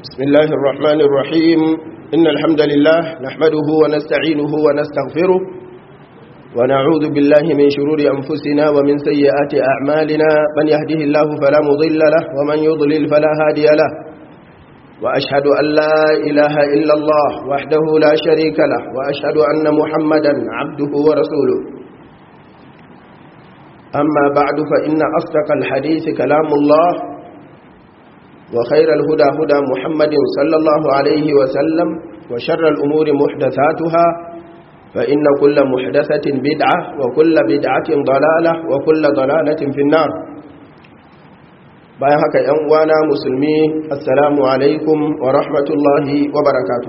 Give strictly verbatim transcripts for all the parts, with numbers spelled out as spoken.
بسم الله الرحمن الرحيم إن الحمد لله نحمده ونستعينه ونستغفره ونعوذ بالله من شرور أنفسنا ومن سيئات أعمالنا من يهده الله فلا مضل له ومن يضلل فلا هادي له وأشهد أن لا إله إلا الله وحده لا شريك له وأشهد أن محمدا عبده ورسوله أما بعد فإن أصدق الحديث كلام الله وخير الهدى هدى محمد صلى الله عليه وسلم وشر الأمور محدثاتها فإن كل محدثة بدعة وكل بدعة ضلالة وكل ضلالة في النار bayan haka ‘yan uwana musulmi assalamu alaikum wa rahmatullahi wa barakatuh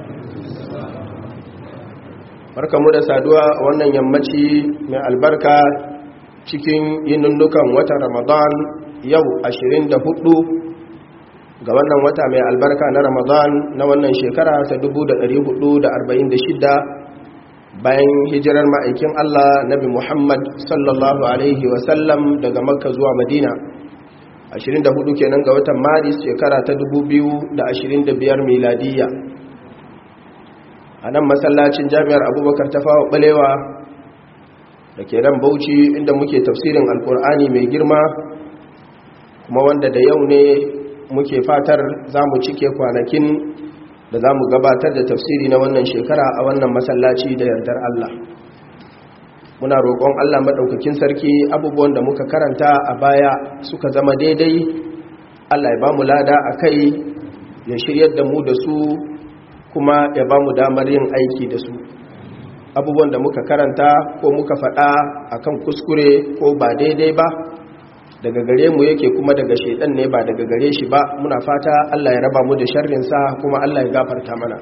barkamu da saduwa a wannan yammaci mai albarka cikin yinundukan watan ramadan yau ashirin da hudu ga wannan wata mai albarka na ramadan na wannan shekara ta dubu da da hudu arba'in da shida bayan hijirar ma'aikin allah nabi muhammad sallallahu alaihi wasallam daga makka zuwa madina ashirin da hudu kenan ga watan maris shekara ta dubu biyu da ashirin da biyar miladiyya a nan masallacin jami'ar abubakar tafawa balewa da ke nan bauchi inda muke tafsirin alkur'ani mai girma kuma wanda da yau ne muke fatar za mu cike kwanakin da za mu gabatar da tafsiri na wannan shekara a wannan masallaci da yardar Allah muna roƙon Allah maɗaukakin sarki abubuwan da muka karanta a baya suka zama daidai Allah ya ba mu lada a kai ya shiryar da mu da su kuma ya ba mu damar yin aiki da su abubuwan da muka karanta ko muka faɗa akan kuskure ko ba daidai ba daga gare mu yake kuma daga shaidan ne ba daga gare shi ba muna fata Allah ya raba mu da sharrinsa kuma Allah ya gafarta mana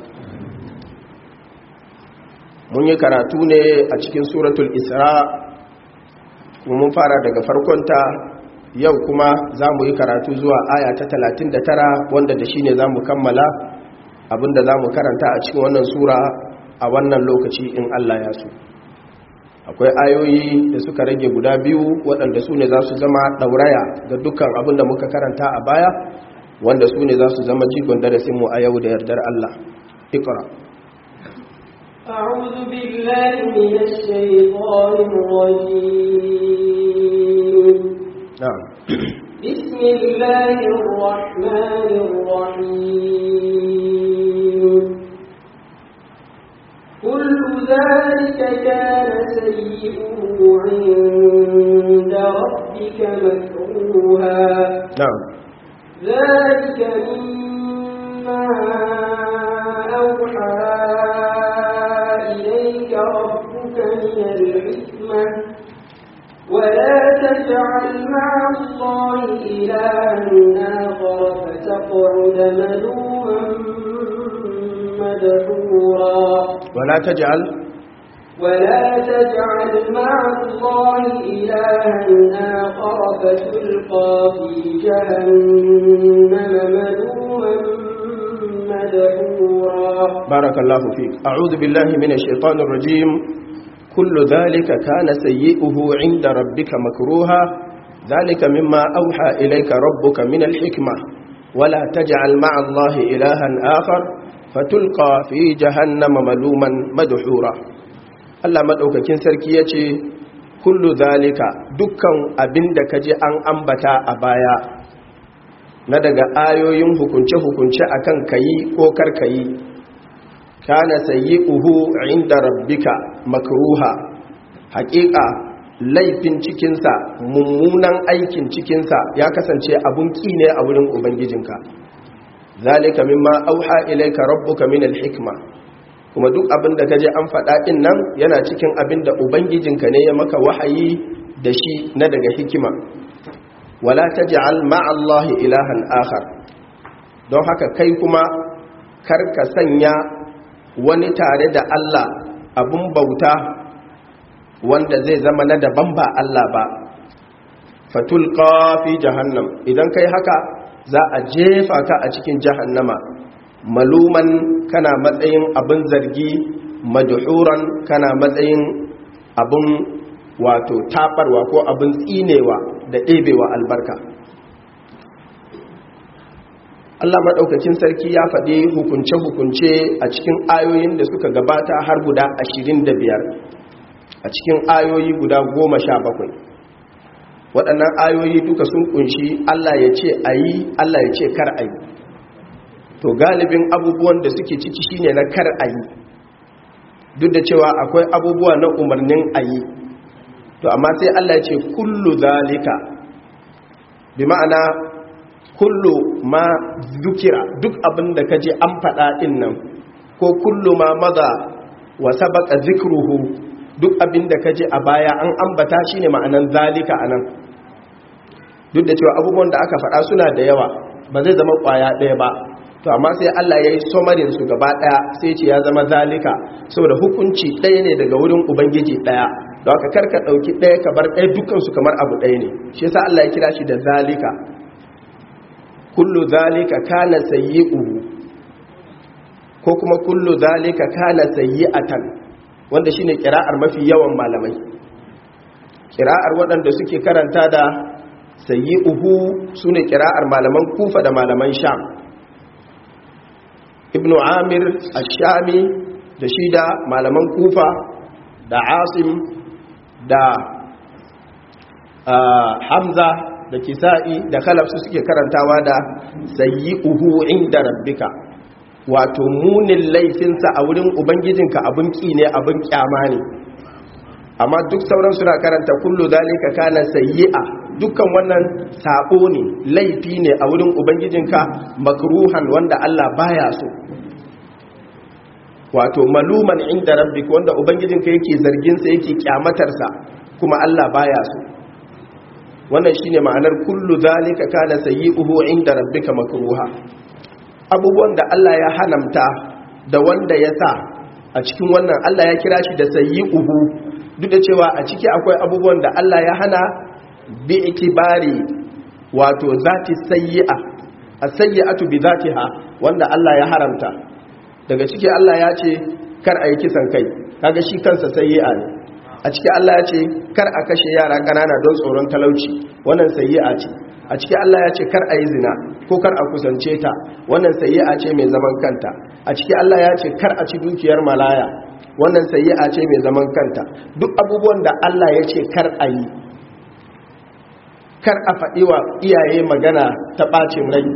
mun yi karatu ne a cikin suratul isra kuma mun fara daga farkonta yau kuma za mu yi karatu zuwa aya ta talatin da tara wanda da shi ne za mu kammala abinda za mu karanta a cikin wannan sura a wannan lokaci in Allah ya so akwai ayoyi da suka rage guda biyu waɗanda su ne za su zama ɗauraya ga dukkan abinda muka karanta a baya wanda su ne za su zama jigon darasinmu a yau da yardar Allah ikra أعوذ بالله من الشيطان الرجيم نعم بسم الله الرحمن الرحيم كل ذلك كان سيئه عند ربك مكروها نعم ذلك مما أوحى إليك ربك من الحكمة ولا تجعل مع الله إلها آخر فتقعد ملوما مدحورا ولا تجعل ولا تجعل مع الله إلها آخر فتلقى في جهنم ملوما مدحورا بارك الله فيك أعوذ بالله من الشيطان الرجيم كل ذلك كان سيئه عند ربك مكروها ذلك مما أوحى إليك ربك من الحكمة ولا تجعل مع الله إلها آخر فتلقى في جهنم ملوما مدحورا Allah madaukakin sarki yace kullu zalika dukkan abinda kaje an ambata a baya na daga ayoyin hukunce hukunce akan kayi ko karkayi kana sayyi'uhu inda rabbika makruha haƙiƙa laifin cikinsa mummunan aikin cikinsa ya kasance abun ki ne a wurin ubangijinka zalika mimma auha ilayka rabbuka min alhikma kuma duk abin da kaje an faɗa din nan yana cikin abin da ubangijinka ne ya maka wahayi da shi na daga hikima wala taj'al ma'a allahi ilahan akhar don haka kai kuma karka sanya wani tare da Allah abun bauta wanda zai zama na daban ba Allah ba fatulqa fi jahannam idan kai haka za a jefa ka a cikin jahannama maluman kana matsayin abin zargi madhuran kana matsayin abin wato tabarwa ko abin tsinewa da ɗebewa albarka Allah maɗaukacin sarki ya faɗi hukunce-hukunce a cikin ayoyin da suka gabata har guda ashirin da biyar a cikin ayoyi guda goma sha bakwai. Waɗannan ayoyi duka sun kunshi Allah ya ce a yi, Allah ya ce kar a yi. To galibin abubuwan da suke ciki shine na kar a yi, duk da cewa akwai abubuwa na umarnin a yi. To amma sai Allah ya ce kullu zalika, bi ma'ana kullu ma zukira, duk abin da kaje an faɗa ɗin nan, ko kullu ma maza wa sabaka zikruhu, duk abin da kaje a baya an ambata shine ma'anan zalika anan. Duk da cewa abubuwan da aka faɗa suna da yawa, ba zai zama ƙwaya ɗaya ba, to amma sai Allah ya yi somarin su gaba ɗaya sai ce ya zama zalika, saboda hukunci ɗaya ne daga wurin Ubangiji ɗaya, da aka karka ɗauki ɗaya ka bar ɗaya dukansu kamar abu ɗaya ne, shi yasa Allah ya kira shi da zalika. Kullu zalika kana sayyi'uhu, ko kuma kullu zalika kana sayyi'atan, wanda shine kira'ar mafi yawan malamai. Kira'ar waɗanda suke karanta da sayyi'uhu sune kira'ar malaman Kufa da malaman Sham. Ibn Amir Ash-Shami da shida malaman Kufa da Asim da uh, Hamza da Kisa'i da Khalaf su suke karantawa da sayyi'uhu inda rabbika, wato munin laifinsa a wurin ubangijinka abin ki ne, abin kyama ne. Amma duk sauran suna karanta kullu zalika kana sayyi'a, dukkan wannan sabo ne, laifi ne a wurin ubangijinka, makruhan wanda Allah baya so, wato maluman inda rabbika, wanda ubangijinka yake zargin sa yake kyamatar sa, kuma Allah baya so. Wannan shine ma'anar kullu zalika kana sayyi'uhu inda rabbika makruha. Abubuwan da Allah ya hanamta da wanda ya sa a cikin wannan, Allah ya kira shi da sayyi'uhu, duk da cewa a ciki akwai abubuwan da Allah ya hana bi itibari wato zati sayyi'a, as-sayyi'atu bi zatiha, wanda Allah ya haramta. Daga ciki Allah ya ce kar a yi kisan kai, kaga shi kansa sayyi'a ne. A ciki Allah ya ce kar a kashe yara ƙanana don tsoron talauci, wannan sayyi'a ce. A ciki Allah ya ce kar a yi zina ko kar a kusance ta, wannan sayyi'a ce mai zaman kanta. A ciki Allah ya ce kar a ci dukiyar malaya, wannan sayyi'a ce mai zaman kanta. Duk abubuwan da Allah ya ce kar a yi, kar a faɗi wa iyaye magana ta ɓacin rai,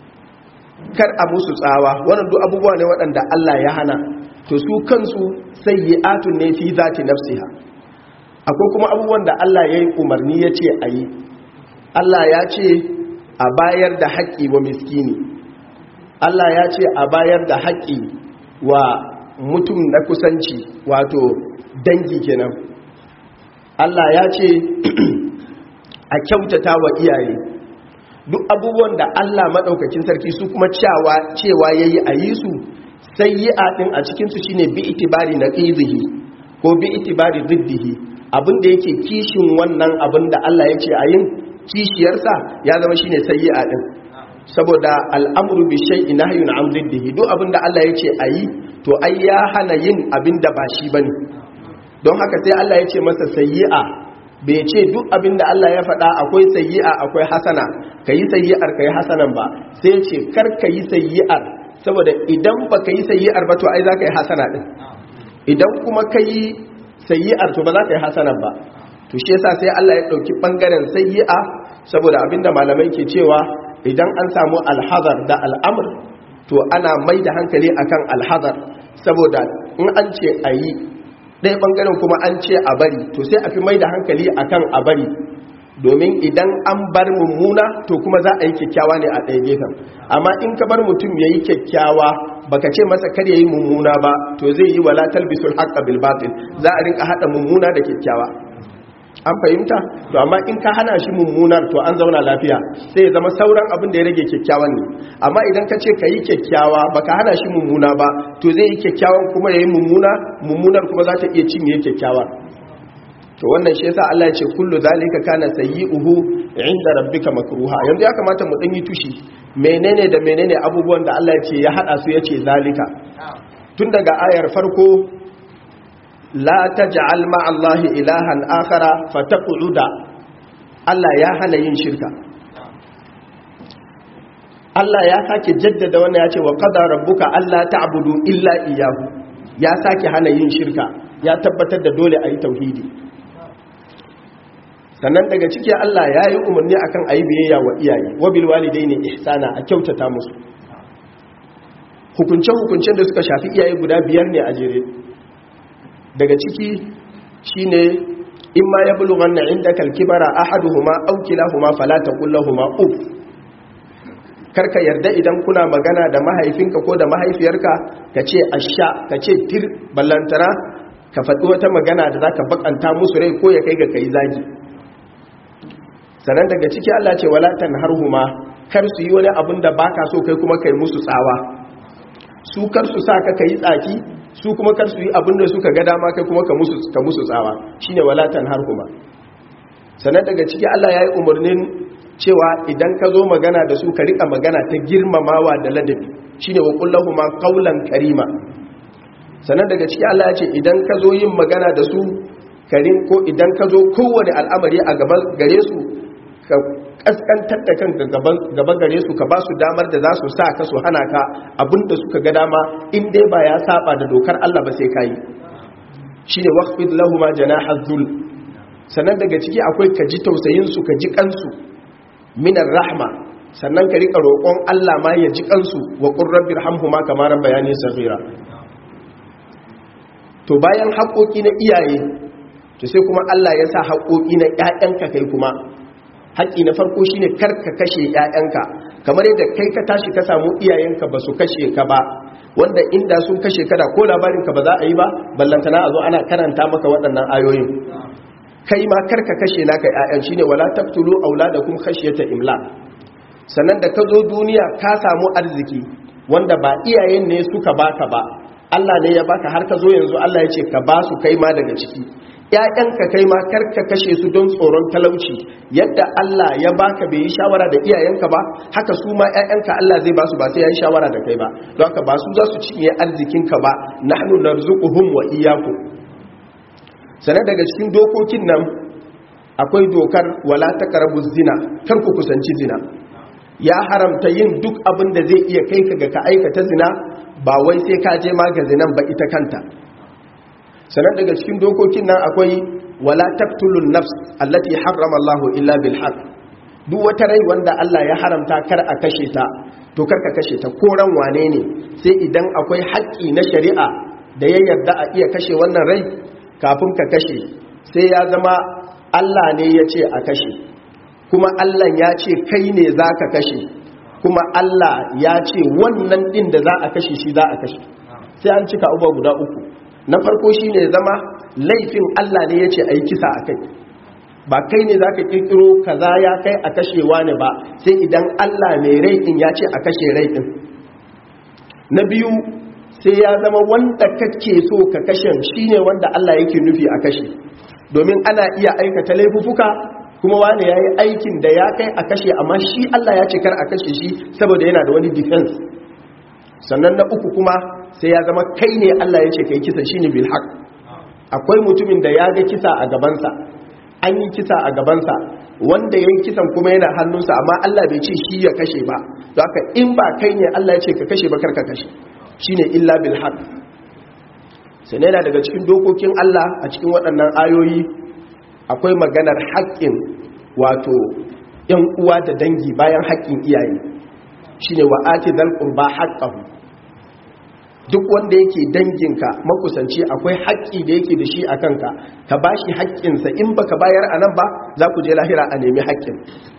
kar a musu tsawa, wannan duk abubuwa ne waɗanda Allah ya hana, to su kansu sayyi'atun ne fi zati nafsiha. Akwai kuma abubuwan da Allah ya yi umarni ya ce a yi. Allah ya ce a bayar da haƙƙi wa miskini, Allah ya ce a bayar da haƙƙi wa mutum na kusanci, wato dangi kenan. Allah ya ce a kyautata wa iyaye. Duk abubuwan da Allah maɗaukakin sarki su kuma cewa ya yi a yi su, sai yi aɗin a cikinsu shi ne bi itibari na ƙizihi ko bi itibari ziddihi, abinda yake kishin wannan abin da Allah ya ce a yin, kishiyarsa ya zama shi ne sai yi aɗin. Saboda al'amuru bi shay'in nahyun an ziddihi, duk abin da Allah ya ce a yi, to ai ya hana yin abin da ba shi ba ne. Don haka sai Allah ya ce masa sayyi'a, bai ce duk abin da Allah ya faɗa akwai sayyi'a akwai hasana, ka yi sayyi'ar ka yi hasanan ba, sai ce kar ka yi sayyi'ar, saboda idan ba ka yi sayyi'ar ba to ai za ka yi hasana ɗin, idan kuma ka yi sayyi'ar to ba za ka yi hasanan ba. To shi yasa sai Allah ya ɗauki ɓangaren sayyi'a, saboda abin da malamai ke cewa idan an samu alhazar da al'amur, to ana mai da hankali akan alhazar, saboda in an ce a yi ɗaya ɓangaren kuma an ce a bari, to sai a fi mai da hankali akan a bari, domin idan an bar mummuna to kuma za a yi kyakkyawa ne a ɗaya gefen. Amma in ka bar mutum ya yi kyakkyawa baka ce masa kar ya yi mummuna ba, to zai yi wala talbisul haqqa bil batil, za a rinka haɗa mummuna da kyakkyawa. An fahimta? To amma in ka hana shi mummunar to an zauna lafiya, sai ya zama sauran abin da ya rage kyakkyawan ne. Amma idan ka ce ka yi kyakkyawa baka hana shi mummuna ba, to zai yi kyakkyawan kuma ya yi mummuna, mummunar kuma za ta iya cinye kyakkyawa. To wannan shi yasa Allah ya ce kullu zalika kana sayyi'uhu inda rabbika makruha. Yanzu ya kamata mu dan yi tushi, menene da menene abubuwan da Allah ya ce ya hada su, ya ce zalika. Tun daga ayar farko, la taj'al ma'allahi ilahan akhara fataq'uda, Allah ya hana yin shirka. Allah ya sake jaddada wannan ya ce wa qada rabbuka alla ta'budu illa iyyahu, ya sake hana yin shirka, ya tabbatar da dole a yi tauhidi. Sannan daga ciki Allah ya yi umarni akan ayi biyayya wa iyaye, wa bil walidaini ihsana, a kyautata musu. Hukunce-hukuncen da suka shafi iyaye guda biyar ne a jere. Daga ciki shine in ma yablughanna indaka al-kibara ahaduhuma aw kilahuma fala taqul lahumu uff. Karka yarda idan kuna magana da mahaifinka ko da mahaifiyarka ka ce asha, ka ce tir, ballantana ka faɗi wata magana da zaka bakanta musu rai ko ya kai ga kai zagi. Sannan daga ciki Allah ce wala tanharhuma, kar su yi wani abin da baka so kai kuma kai musu tsawa. Su kar su sa ka kai tsaki, su kuma kar su yi abin da suka ga dama kai kuma ka musu ka musu tsawa. Shine wala tanharhuma. Sannan daga ciki Allah ya yi umarnin cewa idan ka zo magana da su ka rika magana ta girmamawa da ladabi, shine wa qul lahumu qawlan karima. Sannan daga ciki Allah ya ce idan ka zo yin magana da su karin ko idan ka zo kowane al'amari a gaban gare su ka kaskantar da kanka gaba gare su, ka ba su damar da za su sa ka su hana ka abinda suka ga dama, in dai ba ya saba da dokar Allah ba sai kai. Shine waqfid lahumu janaha dhul. Sannan daga ciki akwai ka ji tausayin su, ka ji kansu minar rahma, sannan ka rika roƙon Allah ma ya ji kansu, wa qur rabbirhamhuma kama rabbayani saghira. To bayan haƙoƙi na iyaye, to sai kuma Allah ya sa haƙoƙi na ƴaƴanka kai kuma. Haƙi na farko shine kar ka kashe ƴaƴanka, kamar yadda kai ka tashi ka samu iyayenka ba su kashe ka ba, wanda inda sun kashe ka da ko labarin ka ba za a yi ba, ballantana a zo ana karanta maka waɗannan ayoyin. Kai ma kar ka kashe naka ƴaƴan, shine wala taqtulu auladakum khashyata imlaq. Sannan da ka zo duniya ka samu arziki wanda ba iyayen ne suka baka ba, Allah ne ya baka har ka zo yanzu, Allah ya ce ka ba su kai ma daga ciki. ‘Ya'yanka kai ma karka kashe su don tsoron talauci, yadda Allah ya baka bai yi shawara da iyayenka ba, haka su ma ‘ya'yanka Allah zai ba su ba sai ya yi shawara da kai ba, don haka ba su za su cinye arzikinka ba, nahnu narzuquhum wa iyyakum. Sannan daga cikin dokokin nan akwai dokar wala taqrabu zina, kar ku kusanci zina. Ya haramta yin duk abin da zai iya kai ka ga ka aikata zina, ba wai sai ka je ma ga zinan ba ita kanta. Sannan daga cikin dokokin nan akwai wala taqtulun nafs allati harrama Allahu illa bil haqq. Duk wata rai wanda Allah ya haramta kar a kashe ta, to kar ka kashe ta, ko ran wane ne, sai idan akwai haƙƙi na shari'a da ya yarda a iya kashe wannan rai, kafin ka kashe sai ya zama Allah ne ya ce a kashe, kuma Allah ya ce kai ne za ka kashe, kuma Allah ya ce wannan ɗin da za a kashe shi za a kashe. Sai an cika abubuwa guda uku. Na farko shi ne zama laifin Allah ne ya ce a yi kisa a kai, ba kai ne za ka ƙirƙiro kaza ya kai a kashewa ne ba, sai idan Allah mai rai ɗin ya ce a kashe rai ɗin. Na biyu, sai ya zama wanda kake so ka kashe shi ne wanda Allah yake nufi a kashe, domin ana iya aikata laifuka kuma wani ya yi aikin da ya kai a kashe, amma shi Allah ya ce kar a kashe shi saboda yana da wani defense. Sannan na uku kuma sai ya zama kai ne Allah ya ce kai kisa, shi ne bilhaq. Akwai mutumin da ya ga kisa a gabansa, an yi kisa a gabansa, wanda ya yi kisan kuma yana hannunsa, amma Allah bai ce shi ya kashe ba, don haka in ba kai ne Allah ya ce ka kashe ba kar ka kashe, shi ne illa bilhaq. sai yana daga cikin dokokin Allah a cikin waɗannan ayoyi akwai maganar haƙƙin wato ‘yan uwa da dangi bayan haƙƙin iyaye, shine wa ati dal qurba haqqahu. Duk wanda yake danginka makusanci akwai haƙƙi da yake da shi a kanka, ka bashi haƙƙinsa, in baka bayar anan ba za ku je lahira a nemi haƙƙin.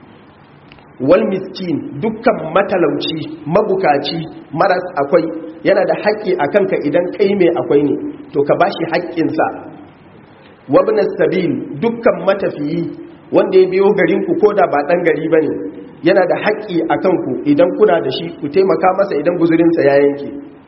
Wal miskin, dukkan matalauci mabukaci maras akwai yana da haƙƙi a kanka idan kai mai akwai ne, to ka bashi haƙƙinsa. Wabna sabil, dukkan matafiyi wanda ya biyo garinku ko da ba ɗan gari ba ne, yana da haƙƙi a kanku idan kuna da shi ku taimaka masa idan guzurinsa ya yanke.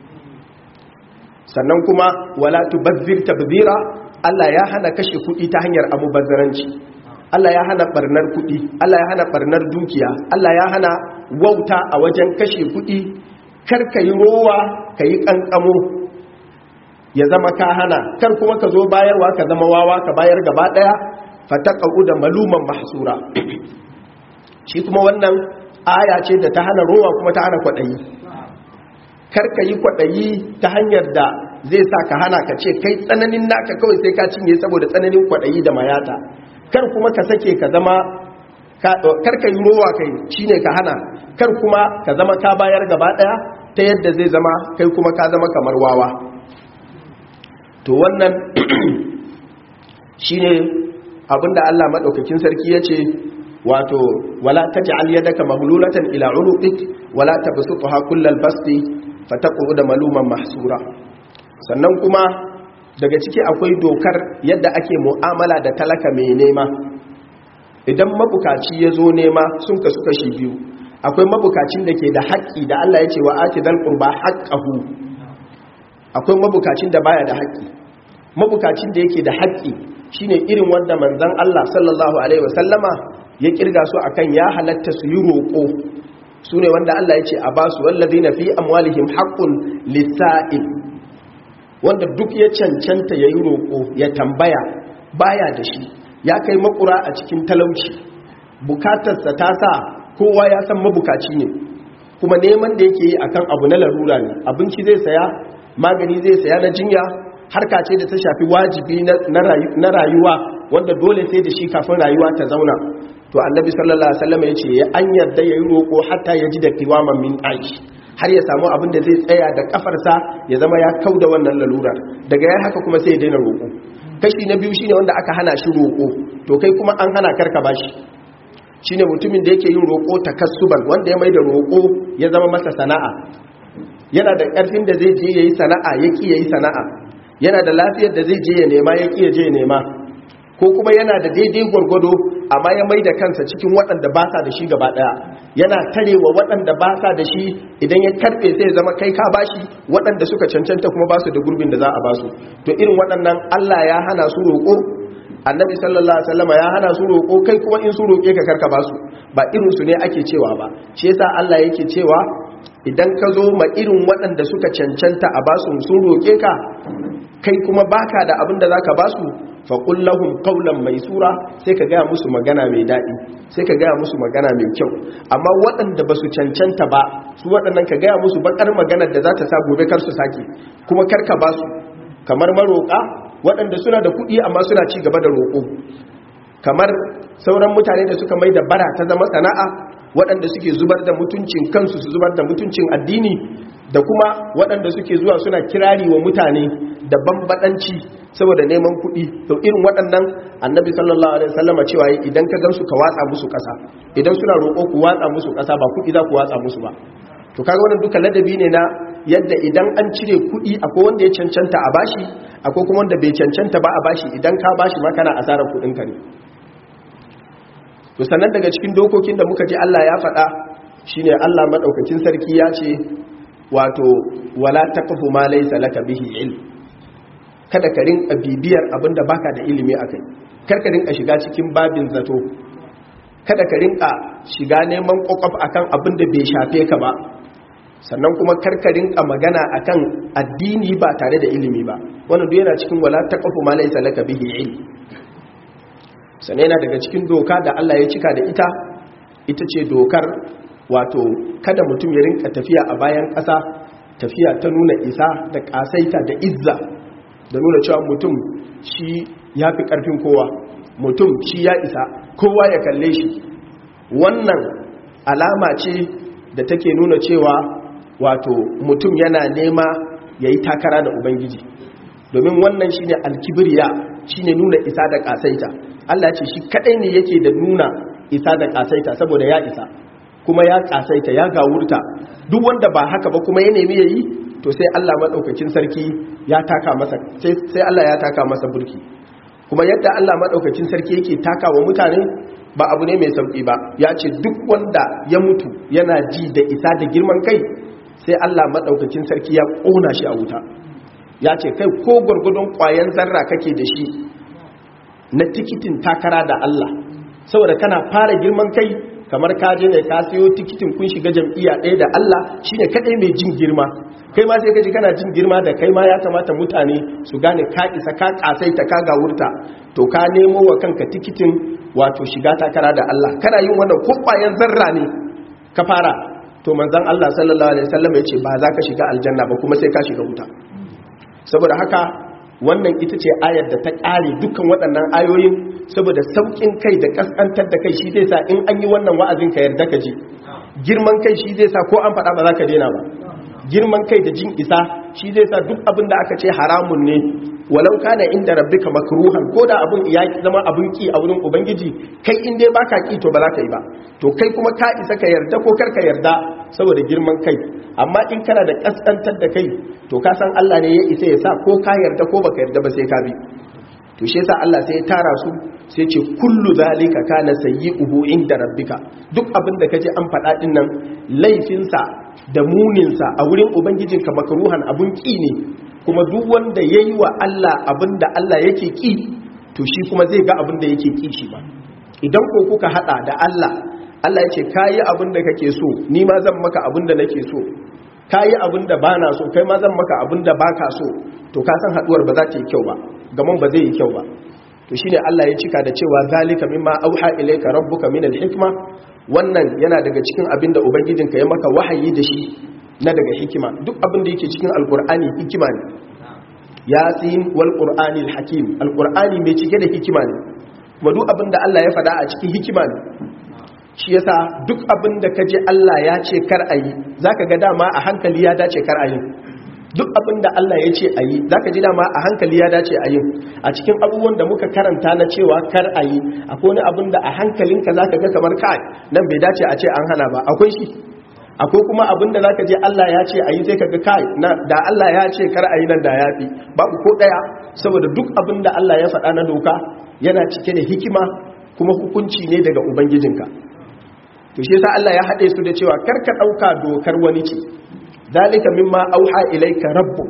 Sannan kuma wala tubazzir tabzira, Allah ya hana kashe kuɗi ta hanyar almubazzaranci, Allah ya hana barnar kuɗi, Allah ya hana barnar dukiya, Allah ya hana wauta a wajen kashe kuɗi. Kar ka yi rowa ka yi ƙanƙamo ya zama ka hana, kar kuma ka zo bayarwa ka zama wawa ka bayar gaba ɗaya, fataqau da maluman mahsura. Shi kuma wannan aya ce da ta hana rowa kuma ta hana kwaɗayi. Karka yi kwaɗayi ta hanyar da zai sa ka hana ka ce kai tsananin naka kawai sai ka cinye saboda tsananin kwaɗayi da mayata. Kar kuma ka sake ka zama karka yi rowa kai shine ka hana, kar kuma ka zama ka bayar gaba ɗaya ta yadda zai zama kai kuma ka zama kamar wawa. To wannan shine abinda Allah madaukakin sarki yace wato wala taj'al yadaka maghlulatan ila unuqik wala tabsutha kullal basti fataqud maluman mahsura. Sannan kuma daga ciki akwai dokar yadda ake mu'amala da talaka mai nema. Idan mabukaci ya zo nema sun kasu kashi biyu, akwai mabukacin da ke da haƙƙi da Allah ya ce wa ati dal qurba haqqahu, akwai mabukacin da baya da haƙƙi. Mabukacin da yake da haƙƙi shine irin wanda manzon Allah sallallahu alaihi wasallama ya kirga su akan ya halatta su yi roƙo, su ne wanda Allah ya ce a basu wallazina fi amwalihim haqqun lis-sa'il, wanda duk ya cancanta yayi roƙo ya tambaya baya da shi, ya kai makura a cikin talauci, bukatarsa ta sa kowa ya san mabukaci ne, kuma neman da yake yi akan abu na larura ne, abinci zai saya, magani zai saya na jinya, harka ce da ta shafi wajibi na rayuwa wanda dole sai da shi kafin rayuwa ta zauna. To annabi sallallahu alaihi wasallam ya ce an yarda yayi roƙo hatta ya ji da kiwaman min aish, har ya samu abin da zai tsaya da kafarsa ya zama ya kauda wannan lalurar, daga yayin haka kuma sai ya daina roƙo. Kashi na biyu shine wanda aka hana shi roƙo, to kai kuma an hana karka bashi, shine mutumin da yake yin roƙo takassuban, wanda ya maida roƙo ya zama masa sana'a, yana da ƙarfin da zai je yayi sana'a ya ki yayi sana'a, yana da lafiyar da zai je ya nema ya ki ya je nema, ko kuma yana da daidai gwargwado amma ya maida kansa cikin waɗanda ba sa da shi gaba ɗaya, yana tarewa waɗanda ba sa da shi, idan ya karɓe sai zama kai ka bashi, waɗanda suka cancanta kuma ba su da gurbin da za a basu. To irin waɗannan Allah ya hana su roƙo, annabi sallallahu alaihi wasallam ya hana su roƙo, kai kuma in su roƙe ka karka basu, ba irin su ne ake cewa ba. Shi yasa Allah yake cewa idan ka zo ma irin waɗanda suka cancanta a basu sun roƙe ka, kai kuma baka da abin da zaka basu, faƙul lahum qawlan maysura, sai ka gaya musu magana mai daɗi, sai ka gaya musu magana mai kyau. Amma waɗanda ba su cancanta ba, su waɗannan ka gaya musu baƙar maganar da za ta sa gobe kar su sake, kuma kar ka ba su. Kamar maroƙa waɗanda suna da kuɗi amma suna ci gaba da roƙo, kamar sauran mutane da suka mai da bara ta zama sana'a, waɗanda suke zubar da mutuncin kansu su zubar da mutuncin addini, da kuma waɗanda suke zuwa suna kirari wa mutane da bambaɗanci saboda neman kuɗi. To irin waɗannan annabi sallallahu alaihi wasallam cewa idan ka gansu ka watsa musu ƙasa, idan suna roƙo ku watsa musu ƙasa, ba kuɗi za ku watsa musu ba. To kaga wannan duka ladabi ne na yadda idan an cire kuɗi akwai wanda ya cancanta a bashi, akwai kuma wanda bai cancanta ba a bashi, idan ka bashi ma kana asarar kuɗinka ne. To sannan daga cikin dokokin da muka ji Allah ya faɗa shine Allah madaukakin sarki ya ce wato wala taqfu ma laysa laka bihi ilm, kada ka rinka bibiyar abinda baka da ilimi akai, kar ka rinka shiga cikin babin zato, kada ka rinka shiga neman kokaf akan abinda bai shafe ka ba, sannan kuma kar ka rinka magana akan addini ba tare da ilimi ba. Wannan duk yana cikin wala taqfu ma laysa laka bihi ilm. Sannan yana daga cikin doka da Allah ya cika da ita, ita ce dokar wato kada mutum ya rinka tafiya a bayan ƙasa, tafiya ta nuna isa da ƙasaita da izza, da nuna cewa mutum shi ya fi ƙarfin kowa, mutum shi ya isa, kowa ya kalle shi. Wannan alama ce da take nuna cewa wato mutum yana nema ya yi takara da Ubangiji, domin wannan shi ne alkibriya, shi ne nuna isa da ƙasaita. Allah ce shi kaɗai ne yake da nuna isa da ƙasaita saboda ya isa, kuma ya ƙasaita, ya gawurta. Duk wanda ba haka ba kuma ya nemi ya yi, to sai Allah maɗaukakin sarki ya taka masa, sai Allah ya taka masa burki. Kuma yadda Allah maɗaukakin sarki yake taka wa mutane ba abu ne mai sauƙi ba. Ya ce duk wanda ya mutu yana ji da isa da girman kai, sai Allah maɗaukakin sarki ya ƙona shi a wuta. Ya ce kai ko gwargwadon ƙwayan zarra kake da shi na tikitin takara da Allah, saboda kana fara girman kai, kamar ka je ne ka siyo tikitin kun shiga jam'iyya ɗaya da Allah, shine kadai mai jin girma. Kai ma sai ka ji kana jin girma da kai ma ya kamata mutane su gane ka isa, ka kasaita, ka gawurta, to ka nemo wa kanka tikitin wato shiga takara da Allah. Kana yin wannan ko ƙwayan zarra ne ka fara to manzon Allah sallallahu alaihi wasallam ya ce ba za ka shiga aljanna ba kuma sai ka shiga wuta. Saboda haka wannan ita ce ayar da ta ƙare dukkan waɗannan ayoyin, saboda sauƙin kai da ƙasƙantar da kai shi zai sa in an yi wannan wa'azin ka yarda ka ji. Girman kai shi zai sa ko an faɗa ba za ka daina ba. Girman kai da jin isa shi zai sa duk abin da aka ce haramun ne walau kana inda rabbika makruhan, ko da abin ya zama abin ki a wurin ubangiji, kai in dai baka ki to ba za ka yi ba. To kai kuma ka isa ka yarda ko kar ka yarda saboda girman kai. Amma in kana da kaskantar da kai to ka san Allah ne ya isa ya sa ko ka yarda ko baka yarda ba sai ka bi. To shi yasa Allah sai ya tara su sai ce kullu zalika kana sayyi'uhu inda rabbika. Duk abin da kaje an faɗa din nan laifinsa da muninsa a wurin ubangijinka makruhan abun ki ne, kuma duk wanda yayi wa Allah abinda Allah yake ki to shi kuma zai ga abinda yake ki shi ba. Idan ko kuka hada da Allah, Allah yace kai abinda kake so ni ma zan maka abinda nake so, kai abinda bana so kai ma zan maka abinda baka so, to ka san haduwar ba za ta yi kyau ba, gaman ba zai yi kyau ba. To shine Allah ya cika da cewa zalika mimma auha ilayka rabbuka min al-hikma, wannan yana daga cikin abinda ubangijinka ya maka wahayi da shi na daga hikima. Duk abinda yake cikin alqur'ani hikima ne. Yasin wal qur'anil hakim, alqur'ani mai cike da hikima ne, kuma duk abinda Allah ya faɗa a cikin hikima ne. Shi yasa duk abinda kaje Allah ya ce kar ayi, zaka ga dama a hankali ya dace kar ayi. Duk abinda Allah ya ce ayi zaka ji dama a hankali ya dace ayi. A cikin abubuwan da muka karanta na cewa kar ayi, akwai wani abinda a hankalinka zaka ga kamar kai nan bai dace a ce an hana ba, akwai shi. Akwai kuma abinda zaka je Allah ya ce ayi sai kaga kai na da Allah ya ce kar ayi nan da yafi, babu ko daya. Saboda duk abinda Allah ya faɗa na doka yana cike da hikima kuma hukunci ne daga ubangijinka. To shi yasa Allah ya haɗe su da cewa kar ka ɗauka dokar wani ce, zalika mimma auha ilaika rabbuk,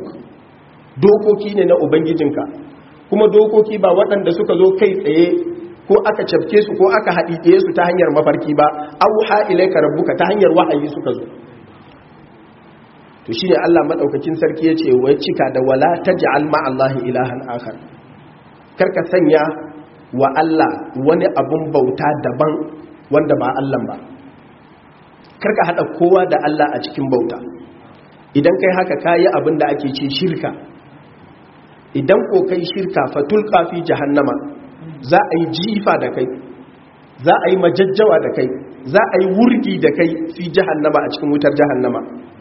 dokoki ne na ubangijinka, kuma dokoki ba waɗanda suka zo kai tsaye ko aka cafke su ko aka haɗiɗe su ta hanyar mafarki ba, auha ilaika rabbuka ta hanyar wahayi suka zo. To shine Allah madaukakin sarki yace wai cika da wala taj'al ma'allahi ilahan akhar, karka sanya wa Allah wani abun bauta daban wanda ba Allah ba, karka hada kowa da Allah a cikin bauta. Idan kai haka kayi abin da ake ce shirka. Idan ko kai shirka fatulqa fi jahannama, za a yi jifa da kai, za a yi majajjawa da kai, za a yi wurgi da kai fi jahannama a cikin wutar jahannama.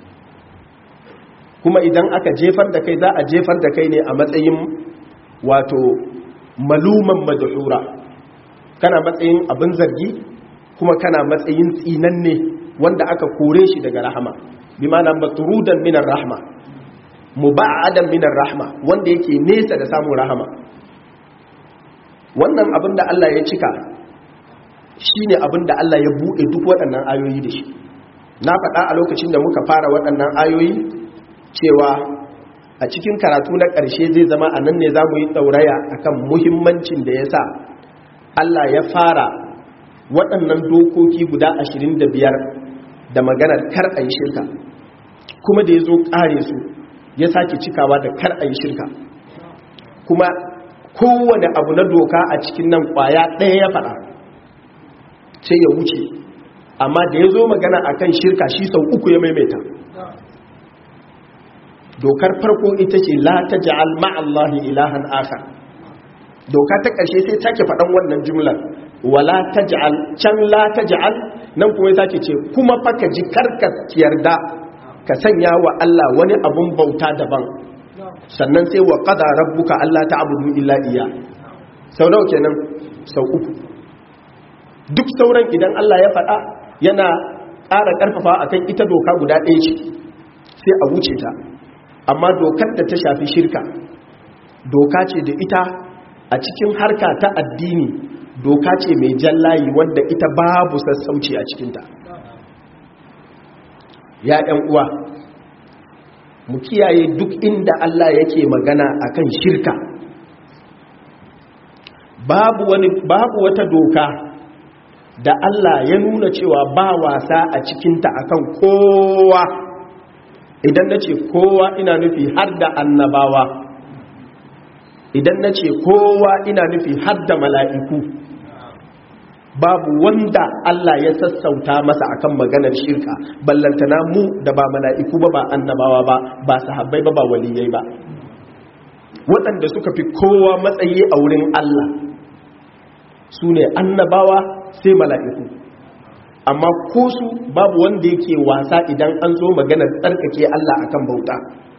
Kuma idan aka jefar da kai za a jefar da kai ne a matsayin wato maluman madhura, kana matsayin abin zargi kuma kana matsayin tsinanne wanda aka kore shi daga rahama, bi ma'ana matrudan minar rahma, muba'adan minar rahma, wanda yake nesa da samun rahama. Wannan abin da Allah ya cika shine abin da Allah ya buɗe duk waɗannan ayoyi da shi. Na faɗa a lokacin da muka fara waɗannan ayoyi cewa a cikin karatu na ƙarshe zai zama a nan ne za mu yi ɗauraya akan muhimmancin da ya sa Allah ya fara waɗannan dokoki guda ashirin da biyar da maganar kar a yi shirka, kuma da ya zo ƙare su ya sake cikawa da kar a yi shirka. Kuma kowane abu na doka a cikin nan ƙwaya ɗaya ya faɗa sai ya wuce, amma da ya zo magana a kan shirka shi sau uku ya maimaita. Dokar farko ita ce la taj'al ma'allahi ilahan akhar. Doka ta ƙarshe sai take faɗan wannan jumlar wala taj'al, can la taj'al, nan kuma ya sake ce kuma fa ka ji karka yarda ka sanya wa Allah wani abun bauta daban. Sannan sai wa qada rabbuka alla ta'budu illa iya. Sau nawa kenan? Sau uku. Duk sauran idan Allah ya faɗa yana ƙara ƙarfafa akan ita doka guda ɗaya ce sai a wuce ta. Amma dokar da ta shafi shirka doka ce da ita a cikin harka ta addini, doka ce mai jallayi wanda ita babu sassauci a cikinta. Ya ɗan uwa, mu kiyaye duk inda Allah yake magana akan shirka, babu wani babu wata doka da Allah ya nuna cewa ba wasa a cikinta akan kowa. Idan na ce kowa ina nufi har da annabawa, idan na ce kowa ina nufi har da mala'iku, babu wanda Allah ya sassauta masa akan maganar shirka, ballantana mu da ba mala'iku ba, ba annabawa ba, ba sahabbai ba, ba waliyai ba. Waɗanda suka fi kowa matsayi a wurin Allah su ne annabawa sai mala'iku. Amma ko su babu wanda yake wasa idan an zo maganar tsarkake Allah akan bauta.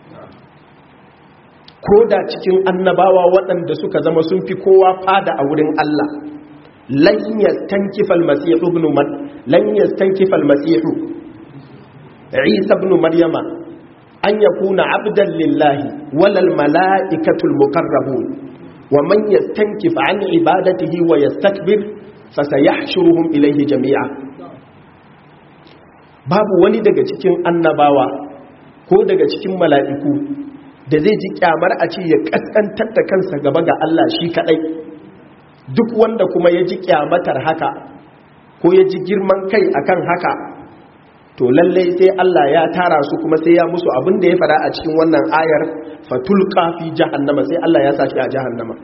Ko da cikin annabawa waɗanda suka zama sun fi kowa fada a wurin Allah, lan yastankifa al-masih ibn man lan yastankifa al-masih Isa ibn Maryama an yakuna abdan lillahi walal mala'ikatul muqarrabun wa man yastankif an ibadatihi wa yastakbir fasayahshuruhum ilayhi jami'a. Babu wani daga cikin annabawa ko daga cikin mala'iku da zai ji kyamar a ce ya kaskantar da kansa gaba ga Allah shi kadai. Duk wanda kuma ya ji kyamatar haka ko ya ji girman kai akan haka, to lallai sai Allah ya tara su kuma sai ya musu abin da ya fara a cikin wannan ayar, fatulqa fi jahannama, sai Allah ya sa shi a jahannama.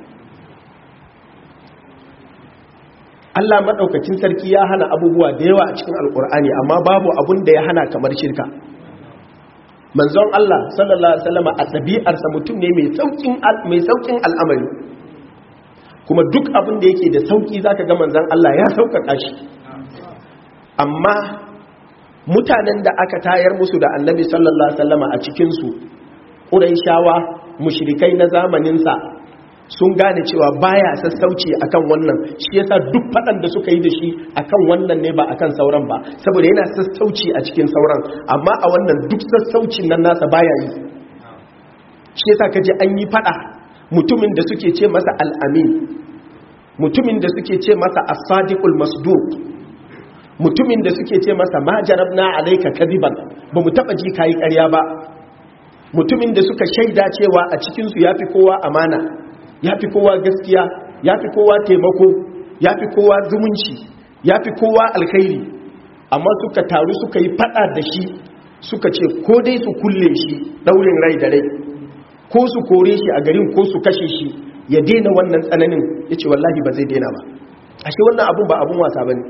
Allah madaukakin sarki ya hana abubuwa da yawa a cikin alkur'ani, amma babu abin da ya hana kamar shirka. Manzon Allah sallallahu alaihi wasallam a ɗabi'arsa mutum ne mai saukin mai saukin al'amari, kuma duk abin da yake da sauki zaka ga manzon Allah ya sauƙaƙa shi. Amma mutanen da aka tayar musu da Annabi sallallahu alaihi wasallam a cikin su, Quraishawa, mushrikai na zamanin sa, sun gane cewa baya sassauci akan wannan, shi yasa duk fadan da suka yi da shi akan wannan ne ba akan sauran ba, saboda yana sassauci a cikin sauran, amma a wannan duk sassaucin nan nasa baya yi. Shi yasa kaje an yi fada, mutumin da suke ce masa al-amin, mutumin da suke ce masa as-sadiqul masduq, mutumin da suke ce masa ma jarabna alayka kadiban, ba mu taba ji kai ƙarya ba, mutumin da suka shaida cewa a cikin su yafi kowa amana, ya fi kowa gaskiya, ya fi kowa taimako, ya fi kowa zumunci, ya fi kowa alkhairi, amma suka taru suka yi fada da shi, suka ce ko dai su kulle shi daurin rai da rai, ko su kore shi a garin, ko su kashe shi ya daina wannan tsananin. Ya ce wallahi ba zai daina ba. Ashe wannan abun ba abun wasa ba ne.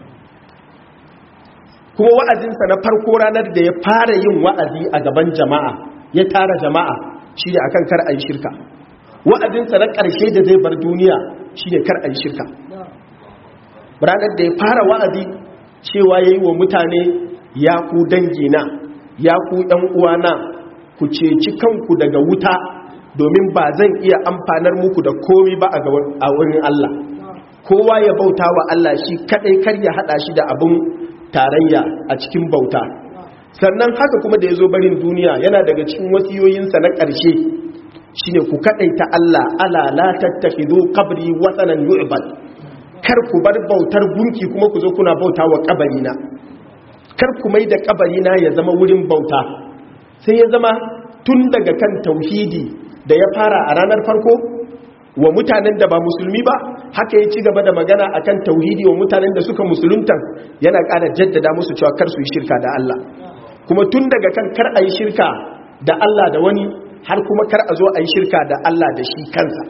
Kuma wa'azinsa na farko ranar da ya fara yin wa'azi a gaban jama'a, ya tara jama'a, shi ne akan kar a yi shirka. Wa'azinsa na ƙarshe da zai bar duniya shi ne kar a yi shirka. Ranar da ya fara wa'azi cewa ya yi wa mutane, ya ku dangina, ya ku ɗan uwana, ku ceci kanku daga wuta, domin ba zan iya amfanar muku da komi ba a wurin Allah. Kowa ya bauta wa Allah shi kaɗai, kar ya haɗa shi da abin tarayya a cikin bauta. Sannan haka kuma da ya zo barin duniya, yana daga cikin wasiyoyinsa na ƙarshe shine ku kadaita Allah, ala la tattakhidhu qabri wasanan yu'bad, kar ku bar bautar gunki kuma ku zo kuna bauta wa kabarina, kar ku mai da kabarina ya zama wurin bauta. Sai ya zama tun daga kan tauhidi da ya fara a ranar farko wa mutanen da ba musulmi ba, haka ya ci gaba da magana akan tauhidi wa mutanen da suka musulunta, yana ƙara jaddada musu cewa kar su yi shirka da Allah. Kuma tun daga kan kar a yi shirka da Allah da wani, har kuma kar a zo a yi shirka da Allah da shi kansa.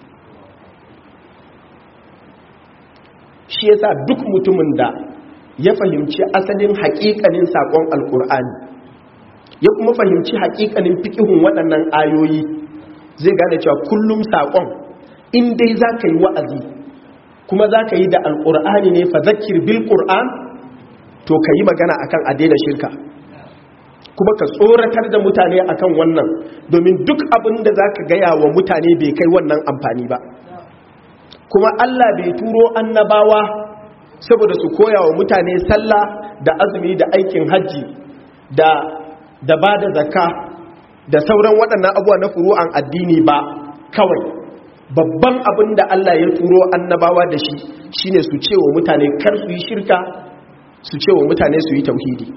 Shi yasa duk mutumin da ya fahimci asalin haƙiƙanin saƙon alƙur'ani, ya kuma fahimci haƙiƙanin fiƙihun waɗannan ayoyi, zai gane cewa kullum saƙon in dai za ka yi wa'azi kuma za ka yi da alƙur'ani ne, fa zakir bil ƙur'an, to ka yi magana akan a daina shirka, kuma ka tsoratar da mutane akan wannan, domin duk abin da za ka gaya wa mutane bai kai wannan amfani ba. Kuma Allah bai turo annabawa saboda su koya wa mutane sallah da azumi da aikin hajji da da ba da zakka da sauran waɗannan abubuwa na furu'an addini ba kawai. Babban abin da Allah ya turo annabawa da shi shine su ce wa mutane kar su yi shirka, su ce wa mutane su yi tauhidi.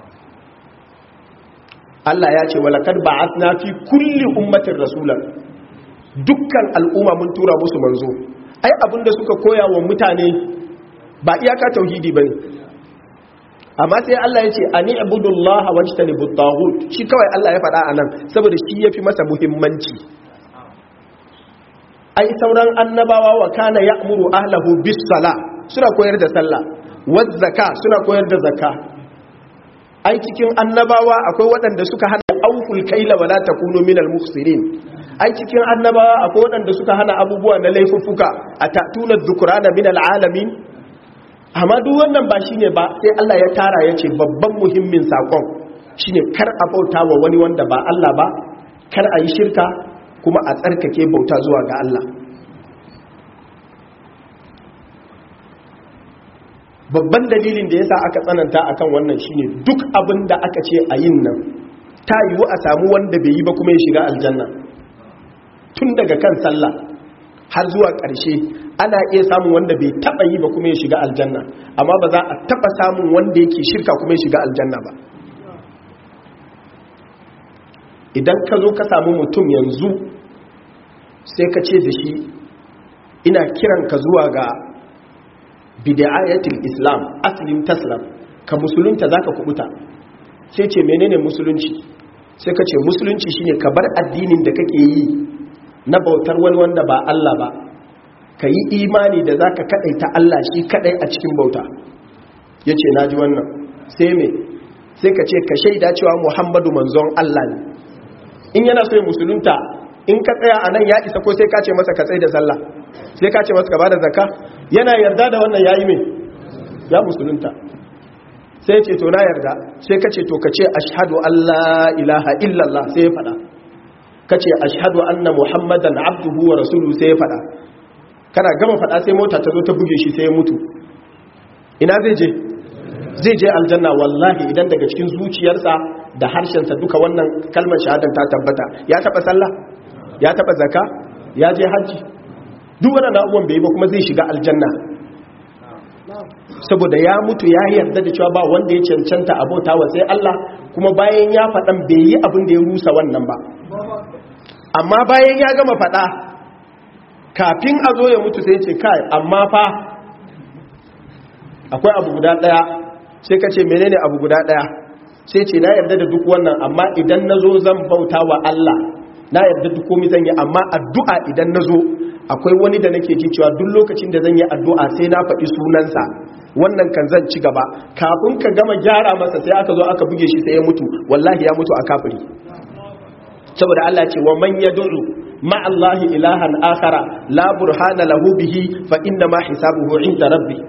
Allah ya ce walakad ba'athna fi kulli ummatin rasulan, dukkan al'umma mun tura musu manzo. Ai abinda suka koya wa mutane ba iyaka tauhidi bane, amma sai Allah ya ce ani ibudullaha wajtanibut taghut, shi kawai Allah ya faɗa anan saboda shi yafi masa muhimmanci. Ai sauran annabawa wa kana ya'muru ahlahu bis sala, suna koyar da sallah, waz zaka suna koyar da zakka. Ai cikin annabawa akwai waɗanda suka hana auful kaila wala takunu minal mukhsirin. Ai cikin annabawa akwai waɗanda suka hana abubuwa na laifuffuka, atatuna dhukrana minal alamin. Amma duk wannan ba shine ba, sai Allah ya tara yace babban muhimmin sakon shine kar a bauta wa wani wanda ba Allah ba, kar a yi shirka, kuma a tsarkake bauta zuwa ga Allah. Babban dalilin da yasa aka tsananta akan wannan shine duk abin da aka ce a yin nan ta yiwu a samu wanda bai yi ba kuma ya shiga aljanna. Tun daga kan sallah har zuwa ƙarshe ana iya samun wanda bai taba yi ba kuma ya shiga aljanna, amma ba za a taba samun wanda yake shirka kuma ya shiga aljanna ba. Idan ka zo ka samu mutum yanzu sai ka ce da shi ina kiran ka zuwa ga bid'ayatul islam aslim taslam, ka musulunta zaka kubuta. Sai ce menene musulunci? Sai ka ce musulunci shine ka bar addinin da kake yi na bautar wani wanda ba Allah ba, ka yi imani da zaka kadaita Allah shi kadai a cikin bauta. Yace naji wannan. Sai me? Sai ka ce ka shaida cewa Muhammadu manzon Allah ne. In yana so ya musulunta, in ka tsaya anan ya isa ko sai ka ce masa ka tsaya da sallah, sai ka ce masa ka bada zakka? Yana yarda da wannan yayi me? Ya musulunta. Sai ce to na yarda. Sai ka ce to ka ce ashhadu an la ilaha illallah, sai ya fada. Ka ce ashhadu anna muhammadan abduhu wa rasuluhu, sai ya fada. Kana gama fada sai mota ta zo ta buge shi sai ya mutu. Ina zai je? Zai je aljanna wallahi, idan daga cikin zuciyarsa da harshensa duka wannan kalmar shahadan ta tabbata. Ya taba sallah? Ya taba zakka? Ya je haji? Duk wannan abubuwan bai ba kuma zai shiga aljanna. Saboda ya mutu ya yarda da cewa ba wanda ya cancanta abota wa sai Allah, kuma bayan ya faɗan bai yi abin da ya rusa wannan ba. Amma bayan ya gama faɗa, kafin a zo ya mutu sai ya ce kai amma fa akwai abu guda ɗaya. Sai ka ce menene abu guda ɗaya? Sai ce na yarda da duk wannan, amma idan na zo zan bauta wa Allah, na yarda duk komai zan yi, amma addu'a idan na zo akwai wani da nake ji cewa duk lokacin da zan yi addu'a sai na faɗi sunansa, wannan kan zan ci gaba. Kafin ka gama gyara masa sai aka zo aka buge shi sai ya mutu, wallahi ya mutu a kafiri. Saboda Allah ce wa man yad'u ma'allahi ilahan akhara la burhana lahu bihi fa inna ma hisabuhu 'inda rabbi.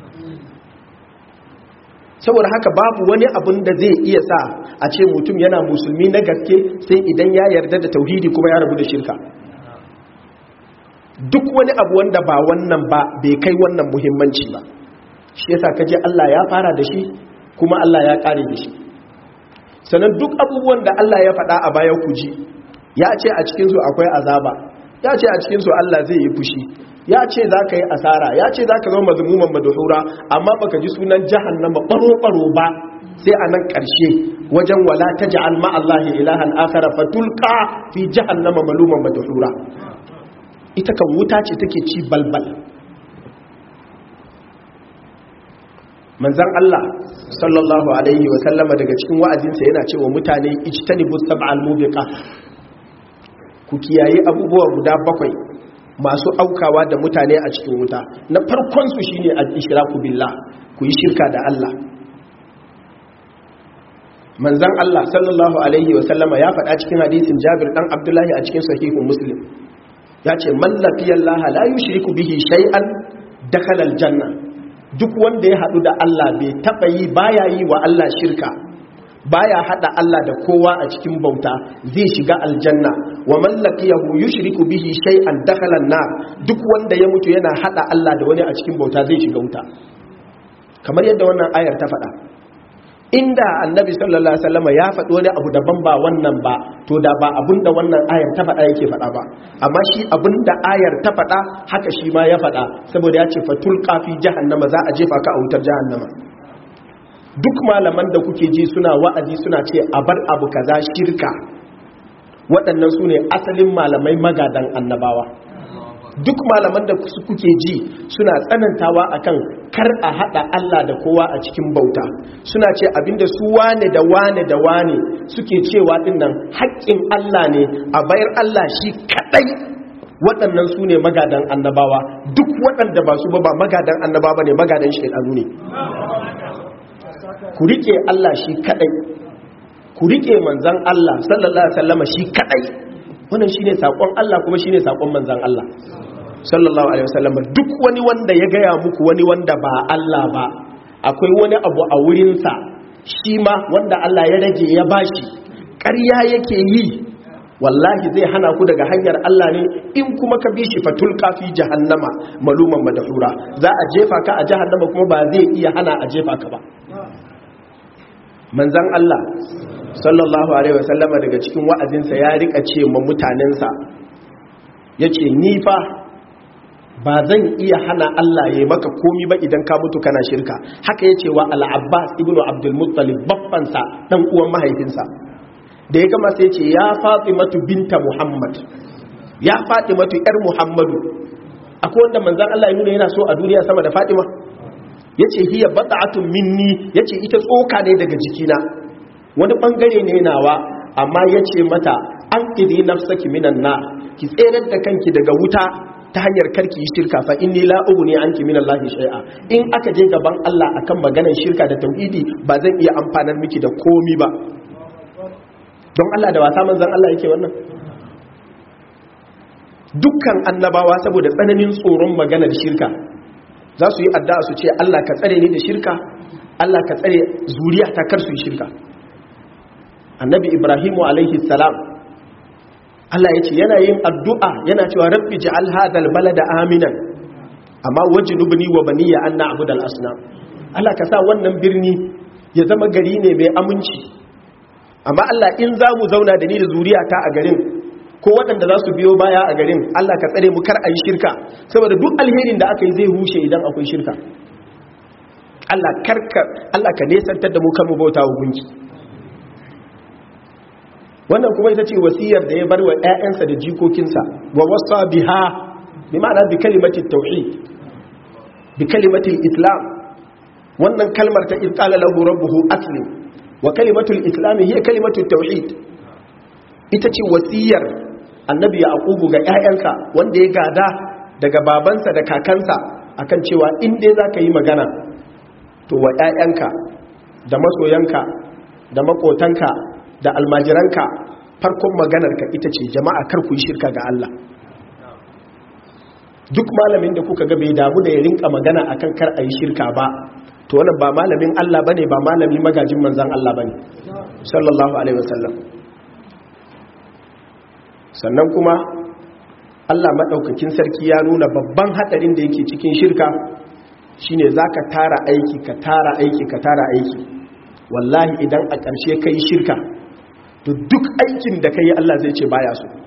Saboda haka babu wani abun da zai iya sa a ce mutum yana musulmi na gaske sai idan ya yarda da tauhidi kuma ya rabu da shirka. Duk wani abu wanda ba wannan ba bai kai wannan muhimmanci ba. Shi yasa kaje Allah ya fara da shi kuma Allah ya kare da shi. Sannan duk abubuwan da Allah ya faɗa a baya ku ji, ya ce a cikin su akwai azaba, ya ce a cikin su Allah zai yi fushi, ya ce za ka yi asara, ya ce za ka zama mazmuman madhura, amma baka ji sunan jahannama baro-baro ba sai a nan ƙarshe wajen wala taj'al ma'allahi ilahan akhara fatulqa fi jahannama maluman madhura. Ita kan wuta ce take ci balbal. Manzon Allah sallallahu alaihi wa sallama daga cikin wa'azinsa yana cewa mutane ijtanibus sab'al mubiqat, ku kiyaye abubuwa guda bakwai masu aukawa da mutane a cikin wuta. Na farkon su shine al-ishraku billah, ku yi shirka da Allah. Manzon Allah sallallahu alaihi wa sallama ya faɗa cikin hadisin Jabir dan Abdullahi a cikin sahihun Muslim, ya ce man laqiyallaha la yushriku bihi shay'an dakhala al-janna. Duk wanda ya haɗu da Allah bai taɓa yi baya yi wa Allah shirka, baya hada Allah da kowa a cikin bauta, zai shiga aljanna. Wa man laqiyahu yushriku bihi shay'an dakhala an-nar. Duk wanda ya mutu yana hada Allah da wani a cikin bauta zai shiga wuta. Kamar yadda wannan ayar ta faɗa. Inda Annabi sallallahu alaihi wasallam ya faɗi wani abu daban ba wannan ba, to da ba abinda wannan ayar ta faɗa yake faɗa ba. Amma shi abinda ayar ta faɗa haka shi ma ya faɗa, saboda ya ce fatulqa fi jahannama, za a jefa ka a wutar jahannama. Duk malaman da kuke ji suna wa'azi suna ce a bar abu kaza shirka, waɗannan su ne asalin malamai magadan annabawa. Duk malaman da kuke ji suna tsanantawa akan kar a haɗa Allah da kowa a cikin bauta, suna ce abinda su wane da wane da wane suke cewa dinnan haƙƙin Allah ne, a bayar Allah shi kaɗai waɗannan su ne magadan annabawa, duk waɗanda ba su ba ba magadan annabawa ne, magadan shaidanu ne. Ku rike Allah shi kadai, ku rike manzan Allah sallallahu alaihi wasallam shi kadai, wannan shine sakon Allah kuma shine sakon manzan Allah sallallahu alaihi wasallam. Duk wani wanda ya gaya muku wani wanda ba Allah ba, akwai wani abu a wurinsa shi ma wanda Allah ya rage ya bashi, ƙarya yake yi, wallahi zai hana ku daga hanyar Allah ne. In kuma ka bi shi fatul kafi jahannama maluman madhura, za a jefa ka a jahannama kuma ba zai iya hana a jefa ka ba. Manzan Allah sallallahu alaihi wasallam daga cikin wa'azinsa ya rika ce ma mutanensa, yace ni fa ba zan iya hana Allah ya maka komi ba idan ka mutu kana shirka. Haka yace wa al-Abbas ibnu Abdul Muttalib, babbansa dan uwan mahaifinsa. Da ya gama sai ce ya Fatimatu binta Muhammad, ya Fatimatu yar Muhammadu. Akwai wanda manzan Allah ya nuna yana so a duniya sama da Fatima? Yace hiya bat'atun minni, yace ita tsoka ne daga jikina, wani bangare ne nawa, amma yace mata an qidi nafsaki minan nar, ki tsere da kanki daga wuta ta hanyar karki yi shirka, fa inni la ughni anki min Allah shay'a. In aka je gaban Allah akan maganar shirka da tauhidi, ba zan iya amfanar miki da komi ba. Don Allah da wasa manzan Allah yake wannan? Dukkan annabawa saboda tsananin tsoron maganar shirka za su yi addu'a su ce Allah ka tsare ni da shirka, Allah ka tsare zuriya ta kar su yi shirka. Annabi Ibrahimu alaihi salam, Allah ya ce yana yin addu'a yana cewa rabbi ja'al hadal balada aminan amma wajnubni wa baniya an na'budal asnam. Allah ka sa wannan birni ya zama gari ne mai aminci, amma Allah in za mu zauna da ni da zuriyata a garin ko waɗanda za su biyo baya a garin, Allah ka tsare mu kar a yi shirka, saboda duk alherin da aka yi zai rushe idan akwai shirka. Allah karka Allah ka nesantar da mu kan mu bauta wa gunki. Wannan kuma ita ce wasiyar da ya bar wa ƴaƴansa da jikokinsa, wa wasa biha bi ma'ana bi kalimati tauhid, bi kalimati islam. Wannan kalmar ta qala lahu rabbuhu aslim, wa kalimatul islam hiya kalimatut tauhid. Ita ce wasiyar annabi yaqubu ga ƴaƴansa wanda ya gada daga babansa da kakansa akan cewa in dai zaka yi magana to wa ƴaƴanka da masoyanka da makotanka da almajiranka farkon maganarka ita ce jama'a kar ku yi shirka ga Allah. Duk malamin da kuka ga bai damu da ya rinka magana akan kar a yi shirka ba, to wannan ba malamin Allah bane, ba malami magajin manzon Allah bane sallallahu alaihi wasallam. Sannan kuma Allah madaukakin sarki ya nuna babban hadarin da yake cikin shirka shine zaka tara aiki ka tara aiki ka tara aiki, wallahi idan a ƙarshe kai shirka to duk aikin da kai Allah zai ce baya so.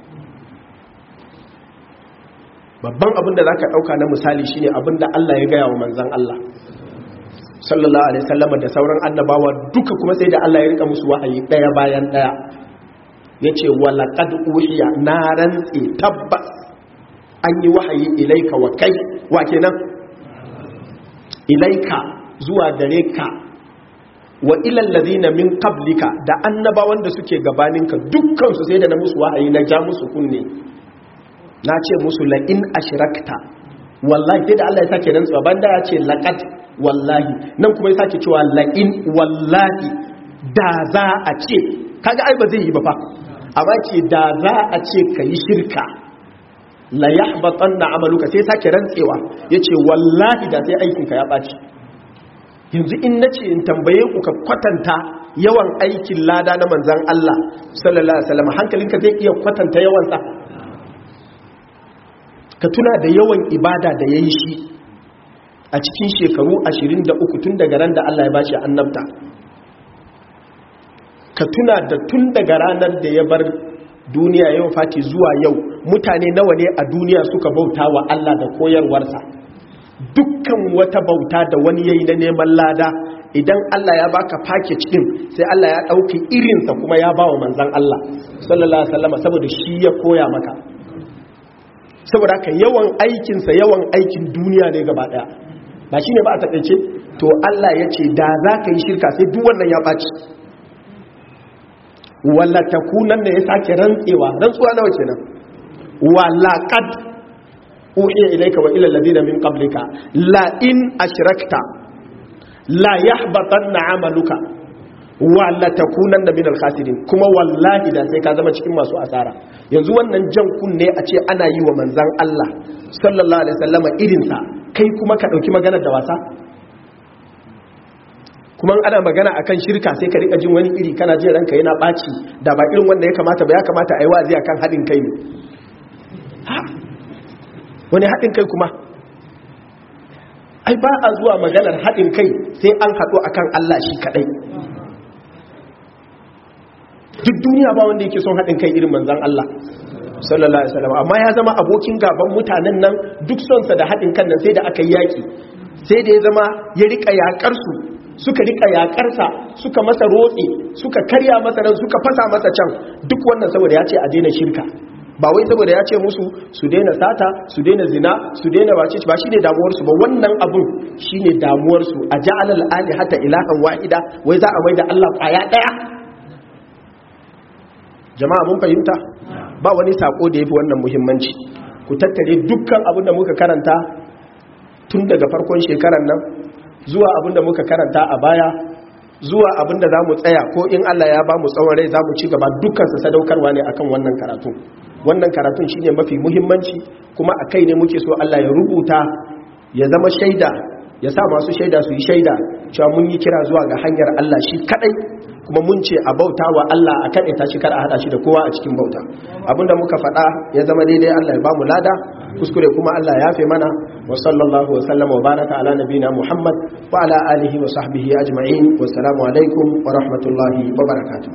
Babban abin da zaka dauka na misali shine abin da Allah ya gaya wa manzon Allah sallallahu alaihi wasallam da sauran annabawa duka, kuma sai da Allah ya rika musu wahayi daya bayan daya. Yace wala qad uhiya naran tabbas an yi wahayi ilaika wa kai wa kenan ilaika zuwa gare ka, wa ilal ladina min qablika da annabawan da suke gabaninka dukkan su sai da na musu wahayi na ja musu kunne, na ce musu la in ashrakta, wallahi sai da Allah ya sake rantsuwa banda ya ce laqad wallahi, nan kuma ya sake cewa la in wallahi da za a ce, kaga ai ba zai yi ba fa, amma ce da za a ce kai shirka la yahbatanna amaluka, sai sake rantsewa yace wallahi da sai aikinka ya baci. Yanzu in nace in tambaye ku ka kwatanta yawan aikin lada na manzon Allah sallallahu alaihi wasallam, hankalinka zai iya kwatanta yawan sa? Ka tuna da yawan ibada da yayi shi a cikin shekaru ashirin da uku tun daga ran da Allah ya bashi annabta. Ka tuna da tun daga ranar da ya bar duniya yau fati zuwa yau mutane nawa ne a duniya suka bauta wa Allah da koyarwarsa. Dukkan wata bauta da wani yayi na neman lada, idan Allah ya baka package din sai Allah ya dauki irinsa kuma ya bawa manzon Allah sallallahu alaihi wasallam, saboda shi ya koya maka. Saboda haka yawan aikinsa yawan aikin duniya ne gaba daya, ba shine ba a takeice. To Allah ya ce da za ka yi shirka sai duk wannan ya baci. Walla takunan da ya sake rantsewa, rantsuwa nawa kenan? wa laqad uhiya ilayka wa ila alladhina min qablika la in ashrakta la yahbatanna 'amaluka wa la takunanna minal khasirin, kuma wallahi da sai ka zama cikin masu asara. Yanzu wannan jan kunne a ce ana yi wa manzon Allah sallallahu alaihi wasallam irin sa, kai kuma ka dauki maganar da wasa? Kuma ana magana akan shirka sai ka rika jin wani iri, kana jin ranka yana baci, da ba irin wanda ya kamata ba, ya kamata a yi wa'azi akan hadin kai ne. Ha? Wani hadin kai kuma? Ai ba a zuwa maganar hadin kai sai an haɗu akan Allah shi kadai. Duk duniya ba wanda yake son hadin kai irin manzon Allah sallallahu alaihi wasallam, amma ya zama abokin gaban mutanen nan, duk son sa da hadin kan nan sai da aka yi yaki, sai da ya zama ya rika yakar su, suka rika yakarsa, suka masa rotse, suka karya masa nan, suka fasa masa can, duk wannan saboda ya ce a daina shirka, ba wai saboda ya ce musu su daina sata, su daina zina, su daina bace, ba shine damuwar su ba. Wannan abun shine damuwar su. A ja'alal alihata ilahan wahida, wai za a maida Allah kwaya daya. Jama'a mun fahimta? Ba wani sako da yafi wannan muhimmanci. Ku tattare dukkan abin da muka karanta tun daga farkon shekarar nan zuwa abinda muka karanta a baya, zuwa abinda za mu tsaya, ko in Allah ya ba mu tsawon rai za mu ci gaba, dukkansa sadaukarwa ne akan wannan karatu. Wannan karatun shi ne mafi muhimmanci, kuma a kai ne muke so Allah ya rubuta, ya zama shaida, ya sa masu shaida su yi shaida cewa mun yi kira zuwa ga hanyar Allah shi kadai, kuma mun ce a bauta wa Allah a kaɗai ta shi kar a haɗa shi da kowa a cikin bauta. Abinda muka faɗa ya zama daidai, Allah ya ba mu lada, kuskure kuma Allah ya fi mana. Wa sallallahu wa sallama wa baraka ala nabina Muhammad wa ala alihi wa sahbihi ajma'in. Wassalamu alaikum wa rahmatullahi wa barakatuh.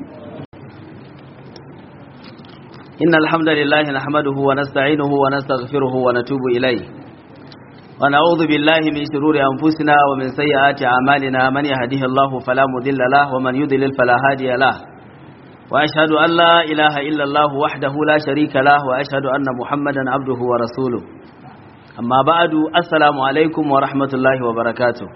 Innal hamdalillahi nahmaduhu wa nasta'inuhu wa nastaghfiruhu wa natubu ilayhi. Wa na'udhu billahi min shururi anfusina wa min sayyiati a'malina. Man yahdihillahu fala mudilla lahu wa man yudlil fala hadiya lahu. Wa ashhadu an la ilaha illa Allah wahdahu la sharika lahu wa ashhadu anna Muhammadan abduhu wa rasuluhu. Amma ba'du, assalamu alaikum wa rahmatullahi wa barakatuh.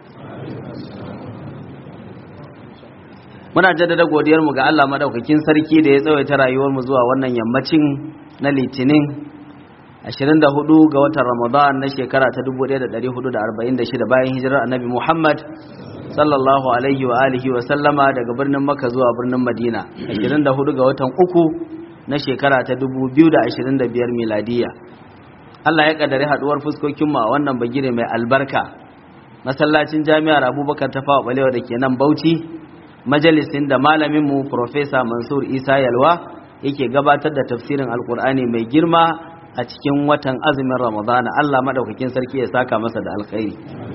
Muna jaddada godiyar mu ga Allah madaukakin sarki da ya tsawaita rayuwar mu zuwa wannan yammacin na Litinin ashirin da hudu ga watan Ramadan na shekara ta dubu ɗaya da ɗari hudu da arba'in da shida bayan hijirar Annabi Muhammad sallallahu alaihi wa alihi wa sallama daga birnin Makka zuwa birnin Madina, ashirin da hudu ga watan uku na shekara ta dubu biyu da ashirin da biyar miladiya. Allah ya kaddare haduwar fuskokin mu a wannan bagire mai albarka, masallacin Jami'ar Abubakar Tafawa Balewa da ke nan Bauchi, majalisin da malamin mu Professor Mansur Isa Yalwa yake gabatar da tafsirin Alkur'ani mai girma a cikin watan azumin Ramadana. Allah madaukakin sarki ya saka masa da alkhairi.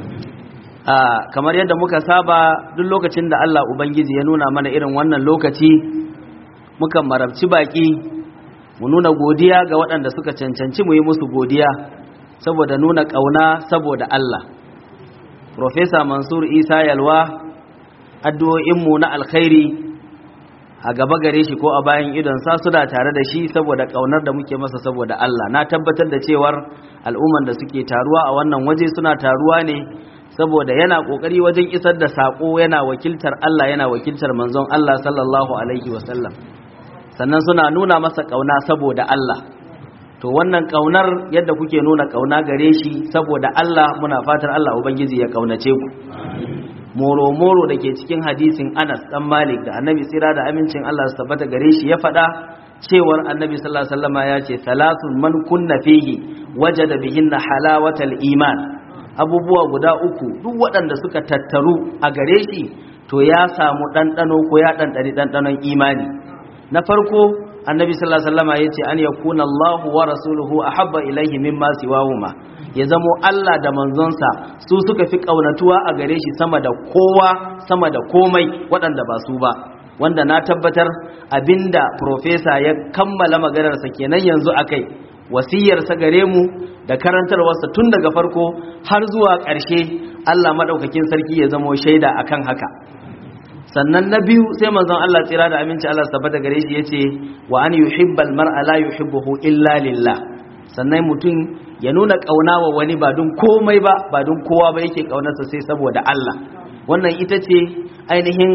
Ah, kamar yadda muka saba duk lokacin da Allah Ubangiji ya nuna mana irin wannan lokaci, muka marabci baki mu nuna godiya ga waɗanda suka cancanci mu yi musu godiya saboda nuna ƙauna saboda Allah. Professor Mansur Isa Yalwa, addu'o'inmu na alkhairi a gaba gare shi ko a bayan idon sa suna tare da shi saboda ƙaunar da muke masa saboda Allah. Na tabbatar da cewar al'umman da suke taruwa a wannan waje suna taruwa ne saboda yana kokari wajen isar da sako, yana wakiltar Allah, yana wakiltar manzon Allah sallallahu alaihi wasallam, sannan suna nuna masa kauna saboda Allah. To wannan kaunar yadda kuke nuna kauna gare shi saboda Allah, muna fatar Allah ubangiji ya kaunace ku. Moro moro dake cikin hadisin Anas dan Malik da Annabi tsira da amincin Allah su tabbata gare shi ya faɗa cewar Annabi sallallahu alaihi wasallama ya ce salasun man kunna fihi wajada bihinna halawatal iman. Abubuwa guda uku duk waɗanda suka tattaru a gare shi to ya samu ɗanɗano ko ya ɗanɗani ɗanɗanon imani. Na farko, Annabi sallallahu alaihi wasallam yace an yakuna Allahu wa rasuluhu ahabba ilaihi mimma siwahuma, ya zamo Allah da manzonsa su suka fi kaunatuwa a gare shi sama da kowa, sama da komai waɗanda ba su ba. Wanda na tabbatar abinda professor ya kammala maganarsa kenan yanzu akai, wasiyarsa gare mu da karantarwarsa tun daga farko har zuwa ƙarshe, Allah madaukakin sarki ya zamo shaida akan haka. Sannan na biyu sai manzon Allah tsira da aminci Allah tabbata gare shi yace wa an yuhibbal mar'a la yuhibbuhu illa lillah. Sannan mutum ya nuna kauna wa wani ba don komai ba, ba don kowa ba yake kaunarsa sai saboda Allah. Wannan ita ce ainihin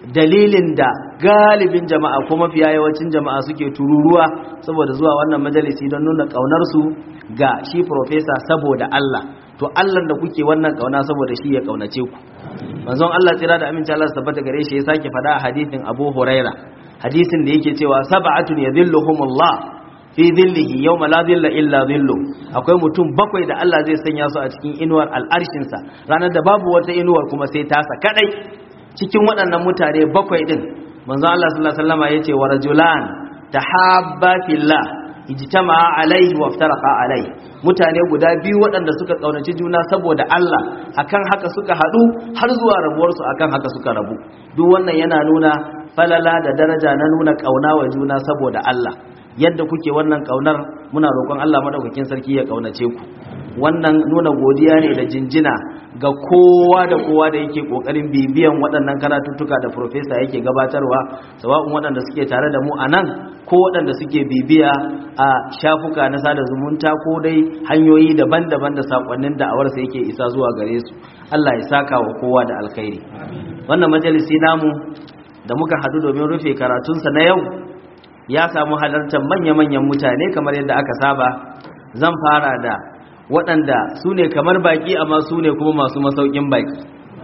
dalilin da galibin jama'a ko mafiya yawancin jama'a suke tururuwa saboda zuwa wannan majalisi don nuna ƙaunarsu ga shi profesa saboda Allah. To Allah da kuke wannan ƙauna saboda shi ya ƙaunace ku. Manzon Allah tsira da aminci Allah tabbata gare shi ya sake faɗa a hadisin Abu Huraira, hadisin da yake cewa sab'atun yadhilluhumullah fi dhillihi yawma la dhilla illa dhillu. Akwai mutum bakwai da Allah zai sanya su a cikin inuwar al'arshinsa ranar da babu wata inuwar kuma sai tasa kadai. Cikin waɗannan mutane bakwai din manzon Allah sallallahu alaihi wasallam yace wa rajulan tahabba fillah ijtama'a alaihi wa iftaraqa alaihi. Mutane guda biyu waɗanda suka kaunaci juna saboda Allah akan haka suka haɗu har zuwa rabuwarsu akan haka suka rabu. Duk wannan yana nuna falala da daraja na nuna kauna wa juna saboda Allah. Yadda kuke wannan kaunar muna roƙon Allah madaukakin sarki ya kaunace ku. Wannan nuna godiya ne da jinjina ga kowa da kowa da yake kokarin bibiyan waɗannan karatuttuka da profesa yake gabatarwa, sawa'un waɗanda suke tare da mu a nan ko waɗanda suke bibiya a shafuka na sada zumunta ko dai hanyoyi daban-daban da sakonnin da'awarsa yake isa zuwa gare su. Allah ya saka wa kowa da alkhairi. Wannan majalisi namu da muka haɗu domin rufe karatunsa na yau ya samu halartar manya-manyan mutane kamar yadda aka saba. Zan fara da waɗanda su ne kamar baƙi amma su ne kuma masu masaukin baƙi,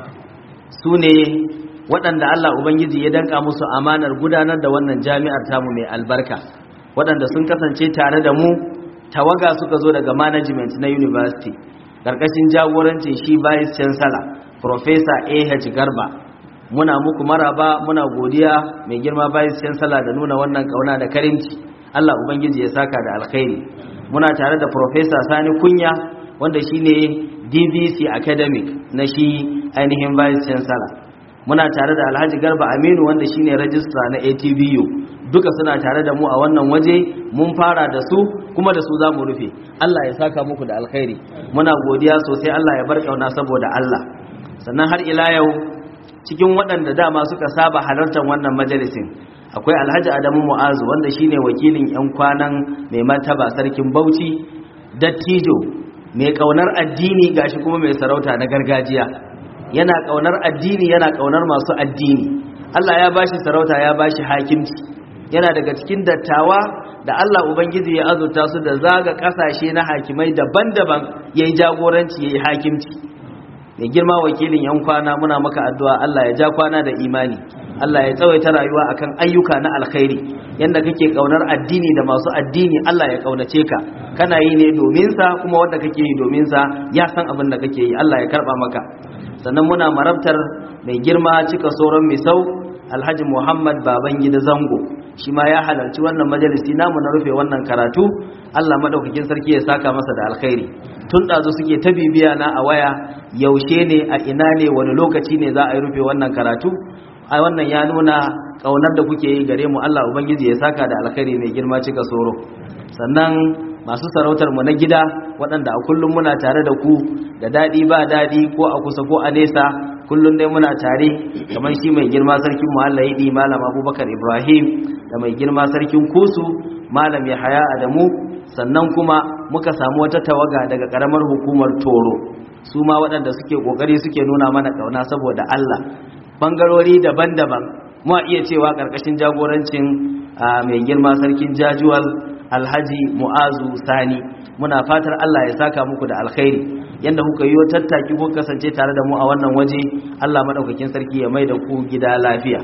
su ne waɗanda Allah Ubangiji ya danka musu amanar gudanar da wannan jami'ar tamu mai albarka, waɗanda sun kasance tare da mu tawaga suka zo daga management na university ƙarƙashin jagorancin shi vice chancellor Professor A H Garba. Muna muku maraba, muna godiya mai girma vice chancellor da nuna wannan ƙauna da karimci. Allah Ubangiji ya saka da alkhairi. Muna tare da Professor Sani Kunya wanda shine D V C academic na shi ainihin vice chancellor. Muna tare da Alhaji Garba Aminu wanda shine registrar na A T B U. Duka suna tare da mu a wannan waje, mun fara da su kuma da su zamu rufe. Allah ya saka muku da alkhairi. Muna godiya sosai, Allah ya bar kauna saboda Allah. Sannan har ila yau cikin waɗanda dama suka saba halartar wannan majalisin akwai Alhaji Adamu Mu'azu wanda shine wakilin yan kwanan mai martaba sarkin Bauchi, dattijo mai kaunar addini gashi kuma mai sarauta na gargajiya. Yana kaunar addini, yana kaunar masu addini. Allah ya bashi sarauta, ya bashi hakimci. Yana daga cikin dattawa da Allah Ubangiji ya azurta su da zaga kasashe na hakimai daban-daban yayi jagoranci yayi hakimci. Mai girma wakilin yan kwana muna maka addu'a Allah ya ja kwana da imani. Allah ya tsawaita rayuwa akan ayyuka na alkhairi. Yanda kake kaunar addini da masu addini, Allah ya kaunace ka. Kana yi ne domin sa, kuma wanda kake yi domin sa ya san abin da kake yi. Allah ya karba maka. Sannan muna marabtar mai girma cika soron Misau Alhaji Muhammad Babangida Zango. Shi ma ya halarci wannan majalisi namu na rufe wannan karatu. Allah madaukakin sarki ya saka masa da alkhairi. Tun ɗazu suke ta bibiya na a waya, yaushe ne, a ina ne, wani lokaci ne za a yi rufe wannan karatu. A wannan ya nuna ƙaunar da kuke yi gare mu. Allah Ubangiji ya saka da alkhairi mai girma cika soro. Sannan masu sarautar mu na gida waɗanda a kullum muna tare da ku, da daɗi ba daɗi ko a kusa ko a nesa, kullum dai muna tare, kamar shi mai girma sarkin mu Allah ya yi Malam Abubakar Ibrahim, da mai girma sarkin Kusu Malam Yahaya Adamu. Sannan kuma muka samu wata tawaga daga ƙaramar hukumar Toro, su ma waɗanda suke ƙoƙari suke nuna mana ƙauna saboda Allah. Bangarori daban-daban, mu iya cewa ƙarƙashin jagorancin mai girma sarkin Jajuwal Alhaji Mu'azu Sani. Muna fatar Allah ya saka muku da alkhairi. Yanda kuka yi tattaki ko kasance tare da mu a wannan waje, Allah madaukakin sarki ya mai da ku gida lafiya.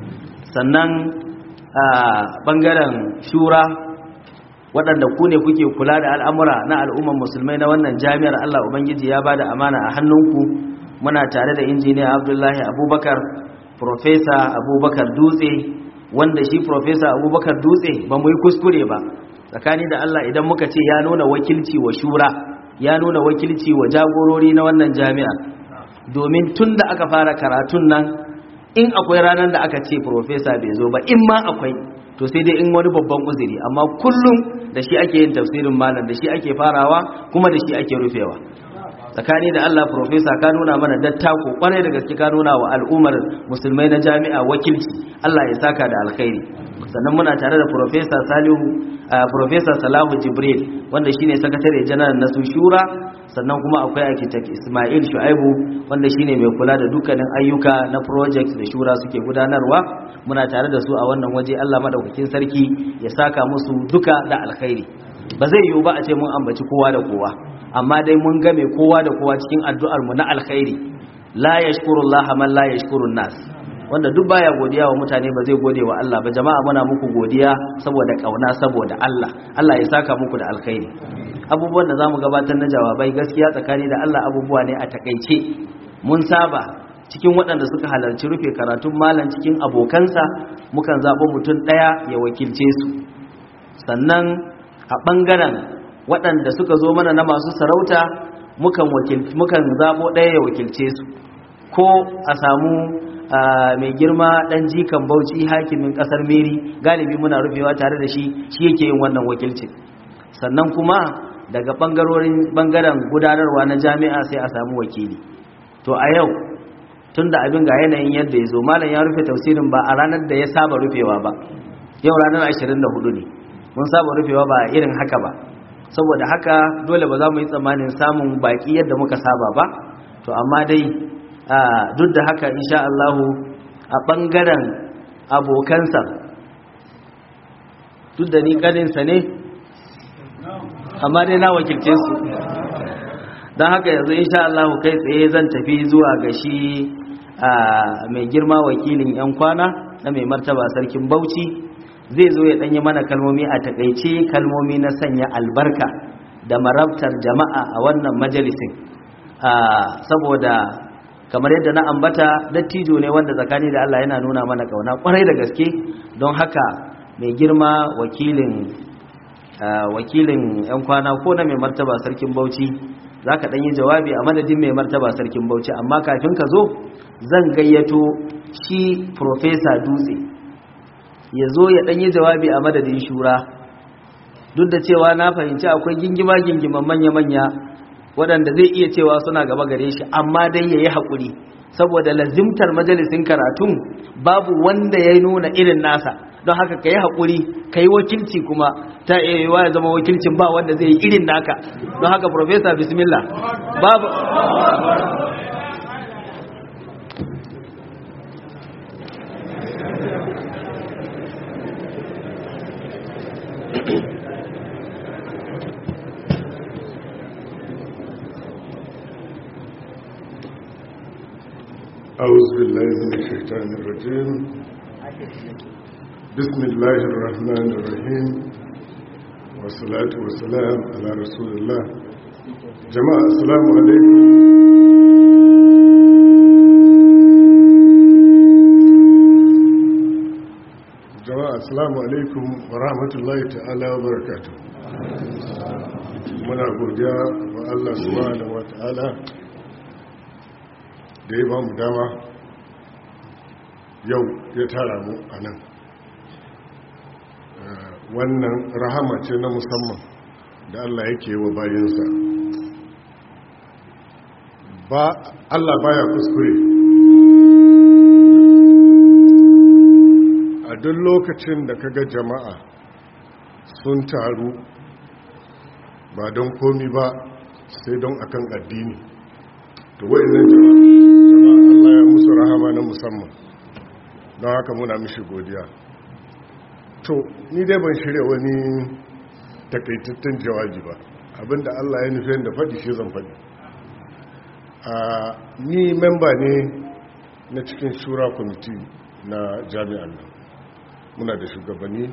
Sannan a bangaren shura, waɗanda ku ne kuke kula da al'amura na al'umman musulmai na wannan jami'ar, Allah Ubangiji ya bada amana a hannunku. Muna tare da injiniya Abdullahi Abubakar, Profesa Abubakar Dutse, wanda shi Profesa Abubakar Dutse ba mu yi kuskure ba. Tsakani da Allah idan muka ce ya nuna wakilci wa shura, ya nuna wakilci wa jagorori na wannan jami'a. Domin tun da aka fara karatun nan, in akwai ranar da aka ce Profesa bai zo ba, in ma akwai, to sai dai in wani babban uzuri, amma kullum da shi ake yin tafsirin malam, da shi ake farawa kuma da shi ake rufewa. Tsakani da Allah Profesa ka nuna mana dattako kwarai da gaske, ka nuna wa al'ummar musulmai na jami'a wakilci. Allah ya saka da alkhairi. Sannan muna tare da Profesa Salihu Profesa Salahu Jibril wanda shine sakatare janar na Shura sannan kuma akwai architect Ismail Shu'aibu wanda shine mai kula da dukkanin ayyuka na project da shura suke gudanarwa. Muna tare da su a wannan waje. Allah madaukakin sarki ya saka musu duka da alkhairi. Ba zai yiwu ba a ce mun ambaci kowa da kowa, amma dai mun game kowa da kowa cikin addu'ar mu na alkhairi. La yashkurullaha man la yashkurun nas, wanda duk baya godiya wa mutane ba zai gode wa Allah ba. Jama'a muna muku godiya saboda kauna, saboda Allah. Allah ya saka muku da alkhairi. Abubuwan da zamu gabatar na jawabai gaskiya tsakani da Allah abubuwa ne a takeice. Mun saba cikin waɗanda suka halarci rufe karatun malam cikin abokansa mukan zabo mutum ɗaya ya wakilce su, sannan a ɓangaren waɗanda suka zo mana na masu sarauta mukan wakil mukan zabo ɗaya ya wakilce su, ko a samu mai girma ɗan jikan Bauchi hakimin ƙasar Meri, galibi muna rufewa tare da shi, shi yake yin wannan wakilcin. Sannan kuma daga ɓangarorin ɓangaren gudanarwa na jami'a sai a samu wakili. To a yau tun da abin ga yanayin yadda ya zo, malam ya rufe tafsirin ba a ranar da ya saba rufewa ba. Yau ranar ashirin da hudu ne, mun saba rufewa ba irin haka ba, saboda haka dole ba za mu yi tsammanin samun baki yadda muka saba ba. To amma dai duk da haka insha Allah a bangaren abokansa, duk da ni ganinsa ne amma dai na wakilce su, don haka yanzu insha Allah kai tsaye zan tafi zuwa ga shi mai girma wakilin yan kwana na mai martaba sarkin Bauchi. Zai zo ya danyi mana kalmomi a takaice, kalmomi na sanya albarka da marabtar jama'a a wannan majalisin, saboda kamar yadda na ambata dattijo ne wanda tsakani da Allah yana nuna mana kauna kwarai da gaske. Don haka mai girma wakilin wakilin yan kwana ko na mai martaba sarkin Bauchi zaka dan yi jawabi a madadin mai martaba sarkin Bauchi, amma kafin ka zo zan gayyato shi Professor Dutse ya zo ya ɗanyi jawabi a madadin shura. Duk da cewa na fahimci akwai gingima gingiman manya-manya waɗanda zai iya cewa suna gaba gare shi, amma dai ya yi haƙuri saboda lazimtar majalisin karatun babu wanda ya nuna irin nasa. Don haka ka yi haƙuri, ka yi wakilci kuma ta iya ya zama wakilcin ba wanda zai yi irin naka. Don haka Professor bismillah. Babu أعوذ بالله من الشيطان الرجيم. بسم الله الرحمن الرحيم، والصلاة والسلام على رسول الله. جماعة السلام عليكم. جماعة السلام عليكم ورحمة الله تعالى وبركاته. muna godiya wa Allah subhanahu wa ta'ala da ya ba mu dama yau ya tara mu a nan. Wannan rahama ce na musamman da Allah yake wa bayansa. Ba Allah baya kuskure. A duk lokacin da kaga jama'a sun taru ba don komi ba sai don akan addini, to wayannan jama'a Allah ya musu rahama na musamman, don haka muna mishi godiya. To ni dai ban shirya wani takaitattun jawabi ba, abinda Allah ya nufi da faɗi shi zan faɗi. Ni memba ne na cikin shura kwamiti na jami'an nan, muna da shugabanni.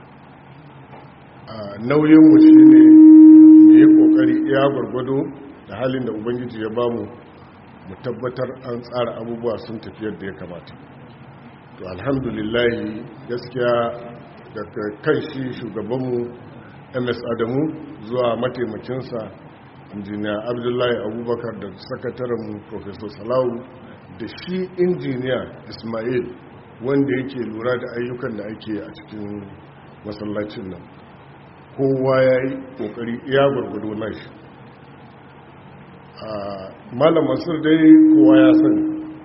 Nauyinmu shi ne mu yi ƙoƙari iya gwargwado da halin da Ubangiji ya bamu mu tabbatar an tsara abubuwa sun tafi yadda ya kamata. To alhamdulillahi gaskiya daga kan shi shugabanmu M S Adamu zuwa mataimakinsa injiniya Abdullahi Abubakar da sakatarenmu Professor Salahu da shi injiniya Ismail wanda yake lura da ayyukan da ake a cikin masallacin nan, kowa ya yi ƙoƙari iya gwargwado na shi. Malam Mansur dai kowa ya sani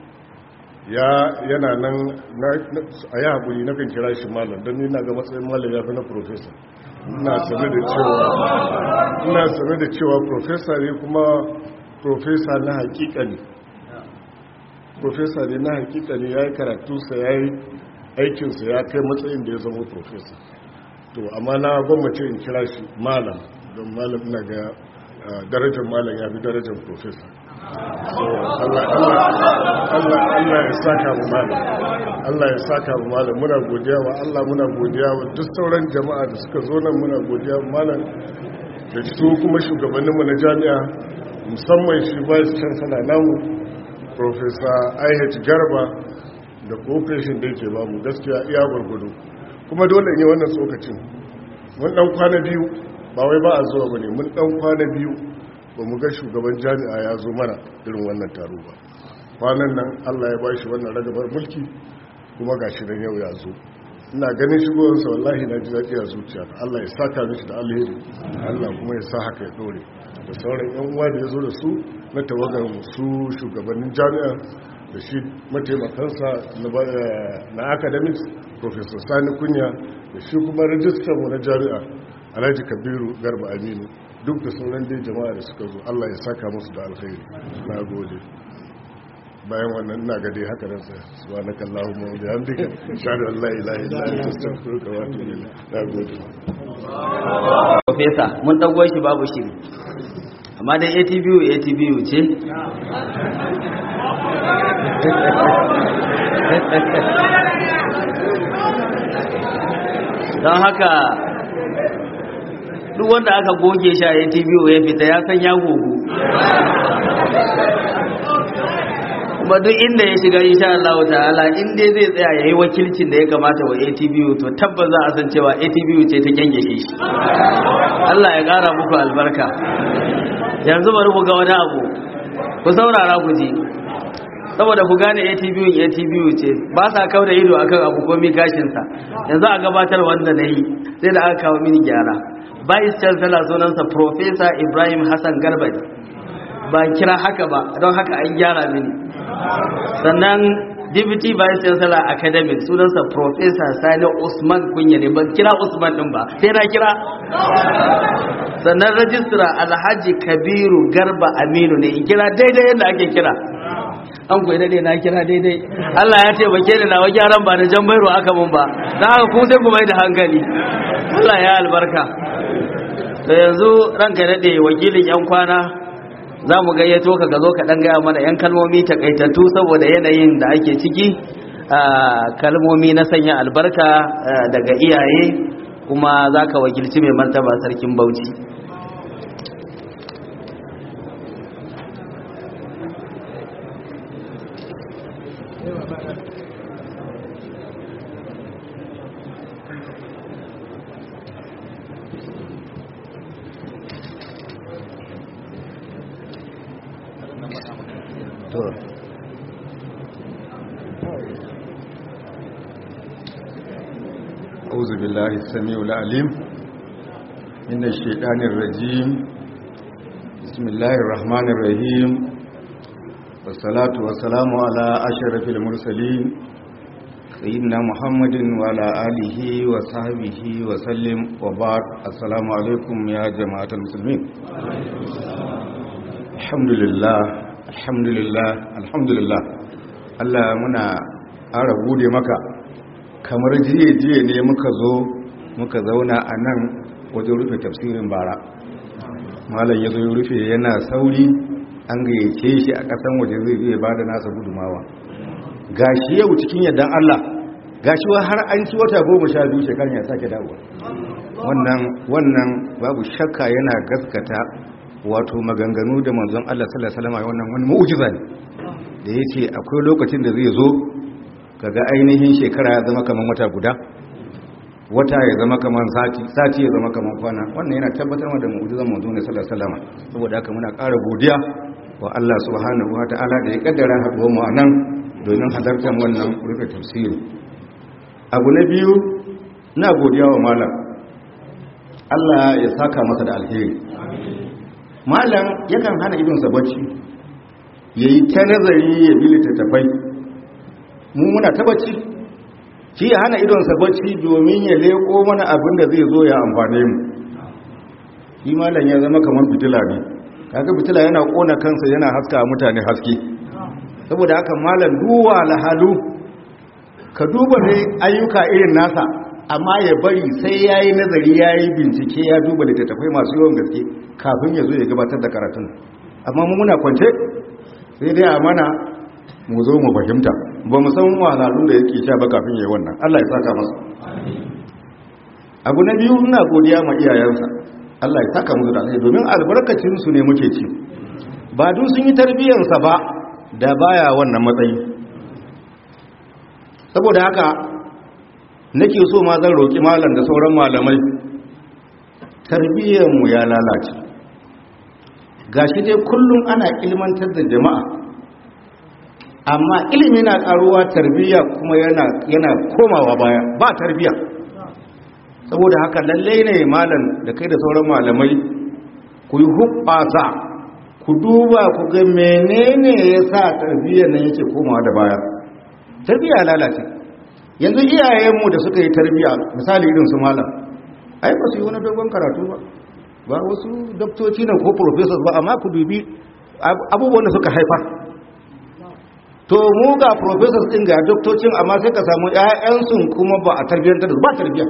yana nan a yi haƙuri na kan kira shi malam don nina ga matsayin malam ya fi na professor, ina sanar da cewa ina sanar da cewa professor ne kuma professor na hakika ne professor ne na hakika ne yayi karatu sa yayi aikin sa ya kai matsayin da ya zama professor to amma na gwamnati in kira shi malam don malam ina ga darajar malam ya bi darajar professor Allah Allah Allah ya saka mu malam Allah ya saka mu malam muna godiya wa Allah muna godiya wa duk sauran jama'a da suka zo nan muna godiya wa malam da su kuma shugabannin mu na jami'a musamman shi vice chancellor namu professor I H Garba da cooperation da yake ba mu gaskiya iya gurgudu kuma dole ne wannan tsokacin mun dan kwana biyu ba wai ba a zuwa bane mun dan kwana biyu ba mu ga shugaban jami'a ya zo mana irin wannan taro ba kwanan nan Allah ya ba shi wannan ragabar mulki kuma ga shi dan yau ya zo ina ganin shigowarsa wallahi na ji daɗi a zuciya Allah ya saka mishi da alheri Allah kuma ya sa haka ya dore da sauran yan uwa da ya zo da su na tawagar su shugabannin jami'a da shi mataimakansa na academics professor Sani Kunya da shi kuma rajistar mu na jami'a Alhaji Kabiru Garba Aminu duk da sauran dai jama'a da suka zo Allah ya saka musu da alkhairi na gode bayan wannan ina ga dai haka nan sai subhanaka allahumma wa bihamdika ashhadu an la ilaha illa anta astaghfiruka wa atubu ilayk na gode professor mun dago shi babu shiri amma dai A T B U A T B U ce don haka duk wanda aka goge shi a A T B U ya fita ya san ya gogo kuma duk inda ya shiga insha Allah ta'ala inda zai tsaya yayi wakilcin da ya kamata wa A T B U to tabbas za a san cewa A T B U ce ta kyangyashe shi Allah ya kara muku albarka yanzu bari ku ga wani abu ku saurara ku ji saboda ku gane A T B U A T B U ce ba sa kauda ido akan abu ko mi gashin sa yanzu a gabatar wanda nayi sai da aka kawo mini gyara vice chancellor sunansa professor Ibrahim Hassan Garba ba kira haka ba don haka an gyara mini sannan deputy vice chancellor academic sunansa professor Sani Usman Kunya ne ban kira Usman din ba sai na kira sannan registrar Alhaji Kabiru Garba Aminu ne in kira daidai yadda ake kira an koyi daidai na kira daidai Allah ya taimake ni nawa gyaran ba da jan bairo aka mun ba dan haka ku sai ku mai da hankali Allah ya albarka to yanzu ranka dade wakilin yan kwana za mu gayyato ka zo ka dan gaya mana yan kalmomi takaitattu saboda yanayin da ake ciki kalmomi na sanya albarka daga iyaye kuma za ka wakilci mai martaba sarkin Bauchi أعوذ بالله السميع العليم من الشيطان الرجيم بسم الله الرحمن الرحيم والصلاة والسلام على أشرف المرسلين سيدنا محمد وعلى آله وصحبه وسلم وبعد السلام عليكم يا جماعة المسلمين الحمد لله الحمد لله الحمد لله Allah muna ƙara gode maka kamar jiye-jiye ne muka zo muka zauna a nan wajen rufe tafsirin bara malam ya zo ya rufe yana sauri an gayyace shi a ƙasan waje zai zai ba da nasa gudumawa gashi yau cikin yadda Allah gashi wa har an ci wata goma sha biyu shekarun ya sake dawowa wannan wannan babu shakka yana gaskata wato maganganu da manzon Allah sallallahu alaihi wasallam wannan wani mu'jiza ne da yake akwai lokacin da zai zo kaga ainihin shekara ya zama kaman wata guda wata ya zama kaman sati sati ya zama kaman kwana wannan yana tabbatar da mu'jizan manzon Allah sallallahu alaihi wasallam saboda haka muna ƙara godiya wa Allah subhanahu wataala da ya kaddara haɗuwar mu anan domin halartar wannan rufe tafsiri abu na biyu ina godiya wa malam Allah ya saka masa da alheri malam yakan hana idonsa bacci yayi ta nazari ya bi littattafai mu muna ta bacci shi ya hana idonsa bacci domin ya leko mana abin da zai zo ya amfane mu. Shi malam ya zama kamar fitila ne, kaga fitila yana kona kansa yana haska mutane haske. Saboda haka malam duwa lahalu ka duba ne ayyuka irin nasa, amma ya bari sai ya yi nazari ya yi bincike ya duba littattafai masu yawan gaske kafin ya zo ya gabatar da karatun. Amma mu muna kwance sai dai a mana mu zo mu fahimta, ba mu san wahalhalun da yake sha ba kafin ya yi wannan. Allah ya saka masa. Abu na biyu, ina godiya ma iyayensa, Allah ya saka musu da alheri, domin albarkacin su ne muke ci. Ba dun sun yi tarbiyyarsa ba da baya wannan matsayi. Saboda haka nake so ma zan roki malam da sauran malamai, tarbiyyar mu ya lalace. Gashi dai kullum ana ilmantar da jama'a, amma ilimi na karuwa, tarbiyya kuma yana yana komawa baya, ba tarbiyya. Saboda haka lalle ne malam da kai da sauran malamai ku yi hubbasa, ku duba ku ga menene yasa tarbiyyar nan yake komawa da baya. Tarbiyya lalace. Yanzu iyayenmu da suka yi tarbiyya, misali irin su malam, ai ba su yi wani dogon karatu ba, ba wasu doktoci na ko professors ba, amma ku dubi abubuwan da suka haifar. To mu ga professors din ga doktocin, amma sai ka samu ƴaƴansu kuma ba a tarbiyyantar da ba tarbiyya.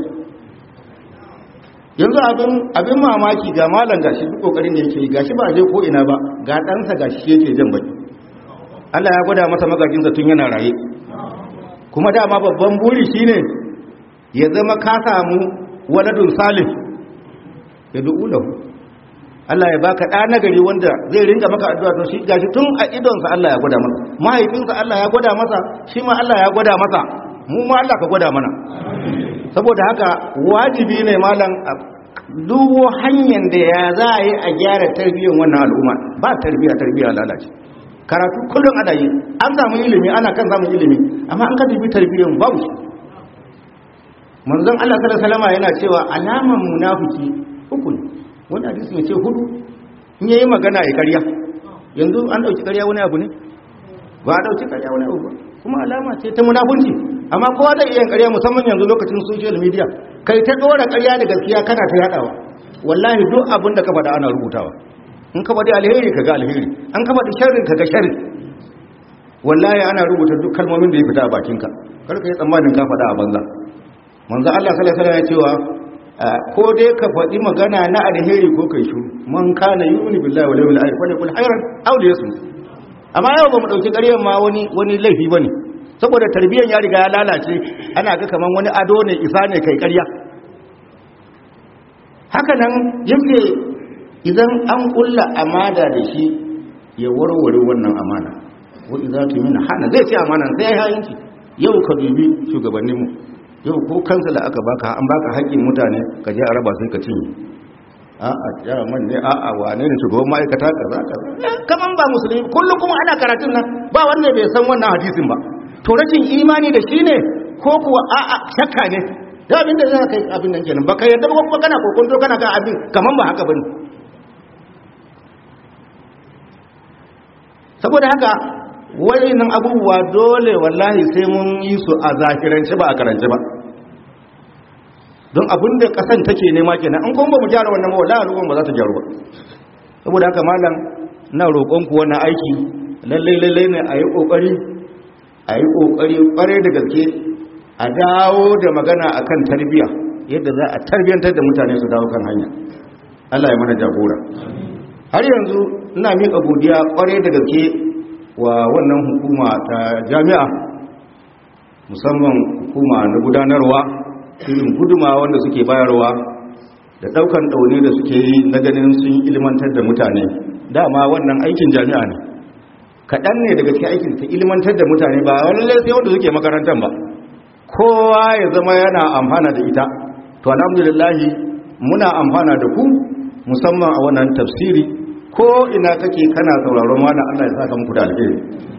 Yanzu abin abin mamaki, ga malam gashi duk kokarin da yake yi, gashi ba je ko ina ba, ga ɗansa gashi yake jan baki. Allah ya gwada masa magajinsa tun yana raye. Kuma dama babban buri shine ya zama ka samu waladun salih ya du'u lahu. Allah ya baka ɗa nagari wanda zai ringa maka addu'a. To shi gashi tun a idonsa Allah ya gwada masa, mahaifinsa Allah ya gwada masa, shi ma Allah ya gwada masa, mu ma Allah ka gwada mana. Saboda haka wajibi ne malam duwo hanyar da ya za a yi a gyara tarbiyyar wannan al'umma. Ba tarbiyya, tarbiyya lalace. Karatu kullum ana yi, an samu ilimi, ana kan samun ilimi, amma an ka dubi tarbiyyar babu shi. Manzon Allah sallallahu alaihi wasallam yana cewa alaman munafiki uku ne. Wani hadisi ya ce hudu, in yayi magana ya ƙarya. Yanzu an dauki ƙarya wani abu ne? Ba a dauki ƙarya wani abu ba. Kuma alama ce ta munafunci. Amma kowa da iya ƙarya, musamman yanzu lokacin social media. Kai ta dora ƙarya da gaskiya kana ta yadawa. Wallahi duk abin da ka faɗa ana rubutawa. In ka faɗi alheri kaga alheri, an ka faɗi sharri kaga sharri. Wallahi ana rubuta duk kalmomin da ya fita a bakinka. Kar ka yi tsammanin ka faɗa a banza. Manzo Allah sallallahu alaihi wasallam ya cewa ko dai ka faɗi magana na alheri ko kai shiru. Man kana yu'minu billahi wal yawmil akhir falyakul khairan aw liyasmut. Amma yau ba mu dauki ƙaryar ma wani wani laifi bane. Saboda tarbiyyar ya riga ya lalace, ana ga kaman wani ado ne, isa ne kai ƙarya. Haka nan yake idan an kulla amana da shi ya warware wannan amana. Wa idza tumina hana zai ce amana sai ya hayinki. Yau ka dubi shugabanninmu, yau ko kansa da aka baka an baka haƙƙin mutane ka je a raba sai ka cinye. A'a jaman ne, a'a wane ne shugaban ma'aikata kaza kaza, kaman ba musulmi. Kullum kuma ana karatun nan ba wanda bai san wannan hadisin ba. To rashin imani da shi ne ko kuwa a'a shakka ne? Da abin da zai kai abin nan kenan, baka yarda ba kuma kana kokonto kana ga abin kaman ba haka bane. Saboda haka wayannan abubuwa dole wallahi sai mun yi su a zahirance ba a karance ba. Don abin da kasan take nema kenan, an kuma ba mu gyara wannan ba wallahi al'umma ba za ta gyaru ba. Saboda haka malam, ina roƙon ku wannan aiki lalle lalle ne a yi kokari a yi kokari kware da gaske a dawo da magana akan tarbiyya, yadda za a tarbiyantar da mutane su dawo kan hanya. Allah ya mana jagora. Har yanzu ina miƙa godiya kware da gaske wa wannan hukuma ta jami'a, musamman hukuma na gudanarwa, irin guduma wanda suke bayarwa da daukan daune da suke yi na ganin sun ilmantar da mutane. Dama wannan aikin jami'a ne, kaɗan ne daga cikin aikin ta ilmantar da mutane, ba wani sai wanda suke makarantar ba, kowa ya zama yana amfana da ita. To alhamdulillahi muna amfana da ku, musamman a wannan tafsiri. Ko ina kake kana sauraron mana, Allah ya saka muku da alheri.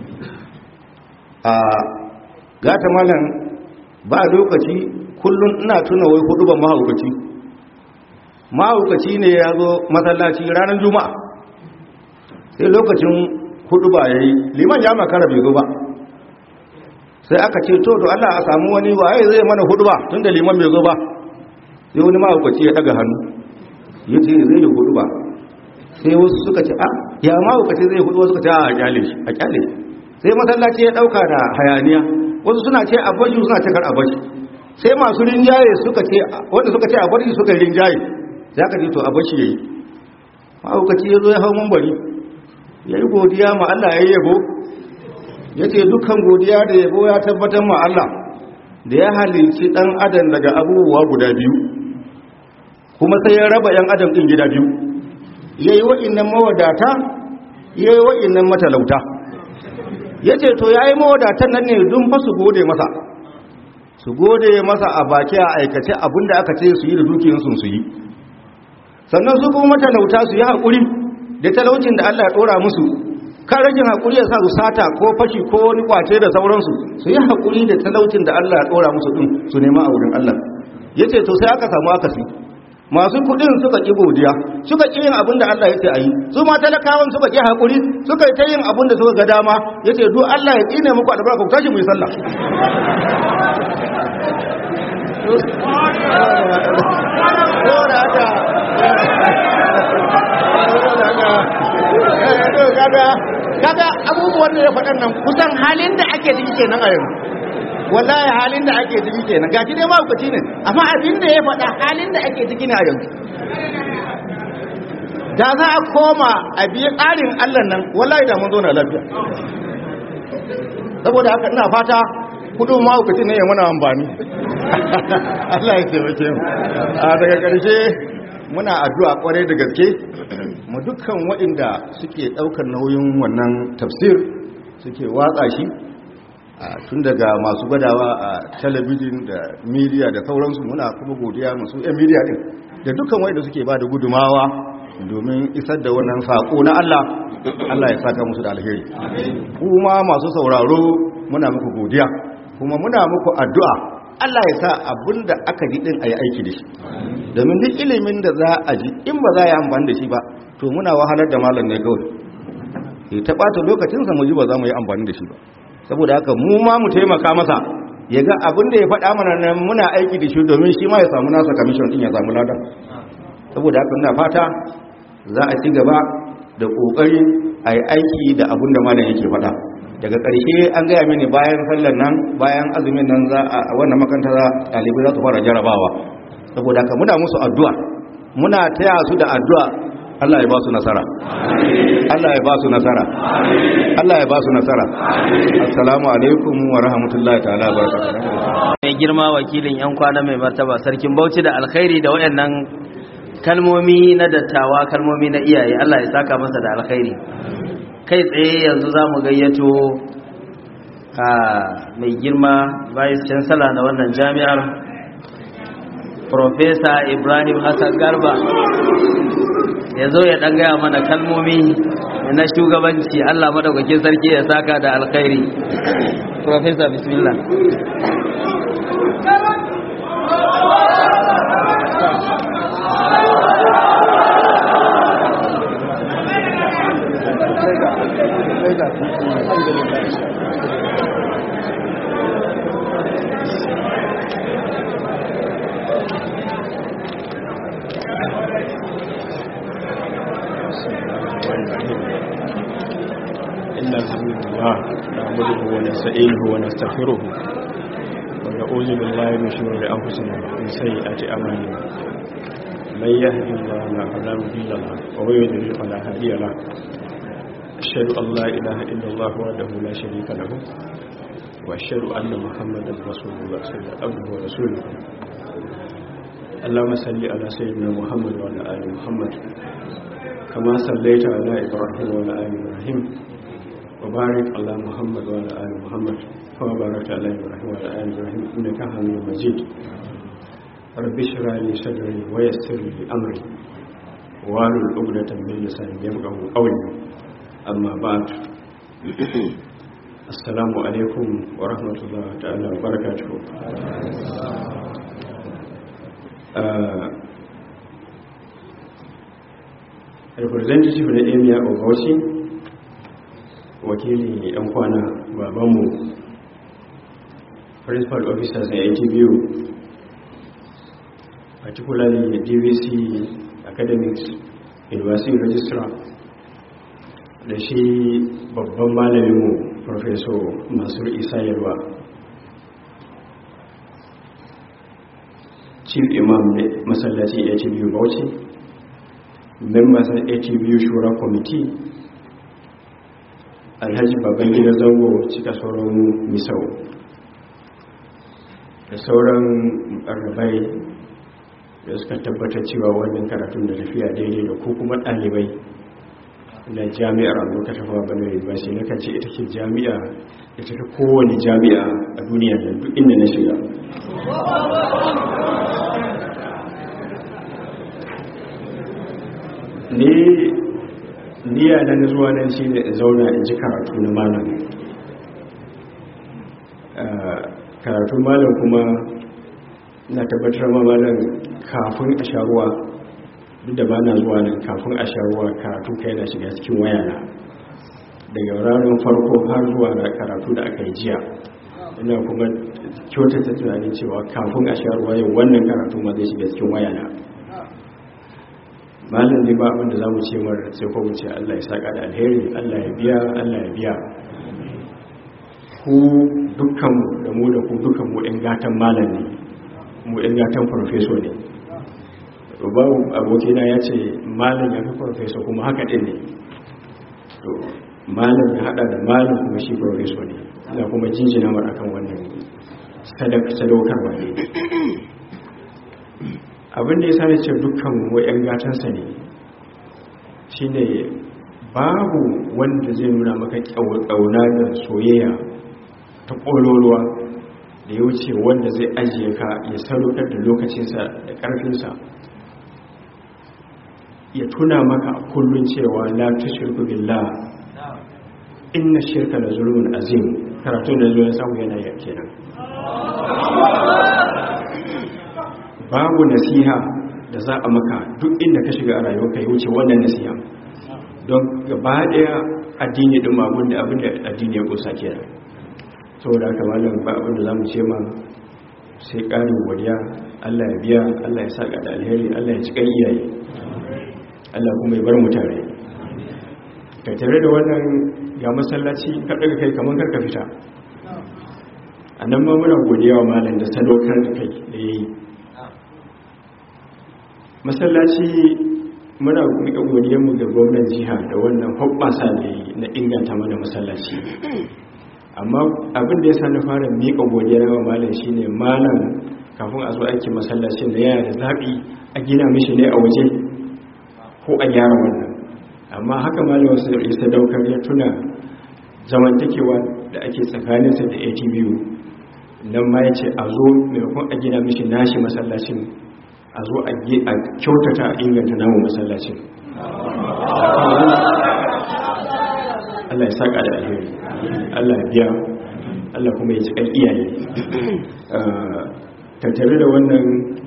A gata malam, ba lokaci kullun ina tuna wai hudu ban mahaukaci mahaukaci ne ya zo masallaci ranar juma'a, sai lokacin hudu ba yayi, liman ya makara bai zo ba, sai aka ce to do Allah a samu wani waye zai mana huduba tun da liman bai zo ba. Sai wani mahaukaci ya daga hannu ya ce zai yi huduba. Sai wasu suka ce a ya mahaukaci zai huduba, suka ce a kyale shi a kyale. Sai masallaci ya dauka da hayaniya, wasu suna ce a bashi suna ce kar a bashi. Sai masu rinjaye suka ce wanda suka ce a bashi suka rinjaye, sai aka ce to a bashi yayi. Mahaukaci ya zo ya hau mambari ya yi godiya ma Allah ya yi yabo, ya ce dukkan godiya da yabo ya tabbatar ma Allah da ya halicci ɗan adam daga abubuwa guda biyu, kuma sai ya raba ‘yan adam ɗin gida biyu, ya yi wa'innan mawadata ya yi wa'innan matalauta. Ya ce to ya yi mawadatan nan ne don fa su gode masa, su gode masa a baki a aikace abinda aka ce su yi da dukiyarsu su yi, sannan su kuma matalauta su yi haƙuri da talaucin da Allah ya ɗora musu, kan rashin haƙuri ya sa su sata ko fashi ko wani kwace da sauransu, su yi haƙuri da talaucin da Allah ya ɗora musu ɗin su nema a wurin Allah. Ya ce to sai aka samu akasi, masu kuɗin suka ƙi godiya, suka ƙi yin abin da Allah ya ce a yi, su ma talakawan suka ƙi haƙuri, suka yi ta yin abin da suka ga dama. Ya ce duk Allah ya tsine muku albarka, ku tashi mu yi sallah. kaga abubuwan da ya faɗan nan kusan halin da ake ciki kenan a yanzu, wallahi halin da ake ciki kenan. gashi dai mahaukaci ne amma abin da ya faɗa halin da ake ciki ne a yanzu. da za a koma a biya tsarin Allah nan wallahi da mun zo na lafiya. saboda haka ina fata kudin mahaukaci ne ya mana amfani. Allah ya taimake mu. A daga ƙarshe muna addu'a kwarai da gaske mu dukkan waɗanda suke ɗaukar nauyin wannan tafsir suke watsa shi, tun daga masu gwadawa a talabijin da media da sauransu. Muna kuma godiya masu yan media din da dukkan waɗanda suke ba da gudumawa domin isar da wannan saƙo na Allah. Allah ya saka musu da alheri. Kuma masu sauraro muna muku godiya, kuma muna muku addu'a Allah ya sa abinda aka ji din ayi aiki da shi, domin duk ilimin da za a ji in ba za a yi amfani da shi ba to muna wahalar da malam ne kawai, ya ta ɓata lokacinsa mu ji ba za mu yi amfani da shi ba. Saboda haka mu ma mu taimaka masa ya ga abinda ya faɗa mana nan muna aiki da shi, domin shi ma ya samu nasa commission din ya samu lada. Saboda haka ina fata za a ci gaba da ƙoƙari a yi aiki da abinda malam yake faɗa. Daga ƙarshe an gaya mini bayan sallar nan, bayan azumin nan za a wannan makaranta za ɗalibai za su fara jarabawa. Saboda haka muna musu addu'a, muna taya su da addu'a. Allah ya ba su nasara, Allah ya ba su nasara, Allah ya ba su nasara. Assalamu alaikum wa rahmatullahi ta'ala wa barakatuh. Mai girma wakilin yan kwana mai martaba sarkin Bauchi da alkhairi da wayannan kalmomi na dattawa, kalmomi na iyaye, Allah ya saka masa da alkhairi. Kai tsaye yanzu za mu gayyato a mai girma vice chancellor na wannan jami'ar, Professor Ibrahim Hassan Garba, ya zo ya ɗan gaya mana kalmomi na shugabanci. Allah madaukakin sarki ya saka da alkhairi. Professor, bismillah. إن الحمد لله نعبده ونستعينه ونستغفره ونعوذ بالله من شرور أنفسنا ومن سيئات أعمالنا. من يهد الله فلا مضل له ومن يضلل فلا هادي له. أشهد أن لا إله إلا الله وحده لا شريك له وأشهد أن محمدا رسول الله صلى الله عليه ورسوله. اللهم صل على سيدنا محمد وعلى آل محمد كما صليت على إبراهيم وعلى آل إبراهيم وبارك على محمد وعلى آل محمد كما باركت على إبراهيم وعلى آل إبراهيم إنك حميد مجيد. رب اشرح لي صدري ويسر لي أمري واحلل عقدة من لساني يفقهوا قولي. أما بعد، السلام عليكم ورحمة الله تعالى وبركاته. Uh, representative na emir of Bauchi, wakili yan kwana babanmu principal officers na A T B U, particularly the D V C academics, university registrar, da shi babban malaminmu Professor Mansur Isa Yalwa, chief imam ne masallaci A T B U Bauchi, members na A T B U Shura Committee, Alhaji Babangida Zango cika sauran Misau, da sauran arabai da suka tabbatar cewa wannan karatun da tafiya daidai da ku kuma ɗalibai na jami'ar Amurka ta Fawa Bane University na kace ita ce jami'a da ta fi kowane jami'a a duniya da duk inda na shiga. Ni niya na zuwa nan shi ne in zauna in ji karatu na malam. Karatu malam kuma na tabbatar ma malam kafin a sha ruwa, duk da ba na zuwa nan kafin a sha ruwa karatu kai na shiga cikin wayana daga ranar farko har zuwa na karatu da aka yi jiya. Ina kuma kyautata tunanin cewa kafin a sha ruwa yau wannan karatu ma zai shiga cikin wayana. Malam ne ba abinda za mu ce mara sai ko mu ce Allah ya saka da alheri, Allah ya biya, Allah ya biya. Ku dukkanmu da mu da ku dukkanmu ɗan gatan malam ne, mu ɗan gatan farfeso ne. Babu abokina ya ce malam ya fi farfeso kuma haka ɗin ne. To malam ya haɗa da malam kuma shi farfeso ne. Ina kuma jinjina mara akan wannan sadaukarwa ne. Abin da ya sa da ce dukkan wa'yan gatansa ne shi ne babu wanda zai nuna maka ƙauna da soyayya ta ƙololuwa da ya wuce wanda zai ajiye ka ya sadaukar da lokacinsa da ƙarfinsa ya tuna maka a kullum cewa la tushriku billah inna shirka la zulmun azim. karatun da zuwa samu yana yake nan. Babu nasiha da za a maka duk inda ka shiga a rayuwarka ya wuce wannan nasiha, don gaba daya addini din abin da abin da addini ya kusa kenan. Saboda haka malam ba abin da zamu ce ma sai ƙarin godiya. Allah ya biya, Allah ya saka da alheri, Allah ya cika iyaye, Allah kuma ya bar mu tare. Ka tare da wannan ga masallaci ka daga kai kamar karka fita. Annan ma muna godiya wa malam da sadaukar da kai da yayi. Masallaci muna miƙa godiyarmu ga gwamnan jiha da wannan hoɓɓasa da yi na inganta mana masallaci. Amma abin da ya sa na fara miƙa godiyar wa malam shi ne malam kafin a zo aikin masallacin da yana da zaɓi a gina mishi ne a waje ko a gyara wannan. Amma haka malam wasu ya sadaukar ya tuna zamantakewa da ake tsakaninsa da A T B U, nan ma ya ce a zo maimakon a gina mishi nashi masallacin a zo a kyautata a inganta namu masallacin. Allah ya saka da alheri, Allah ya biya, Allah kuma ya cikar iyaye. Tattare da wannan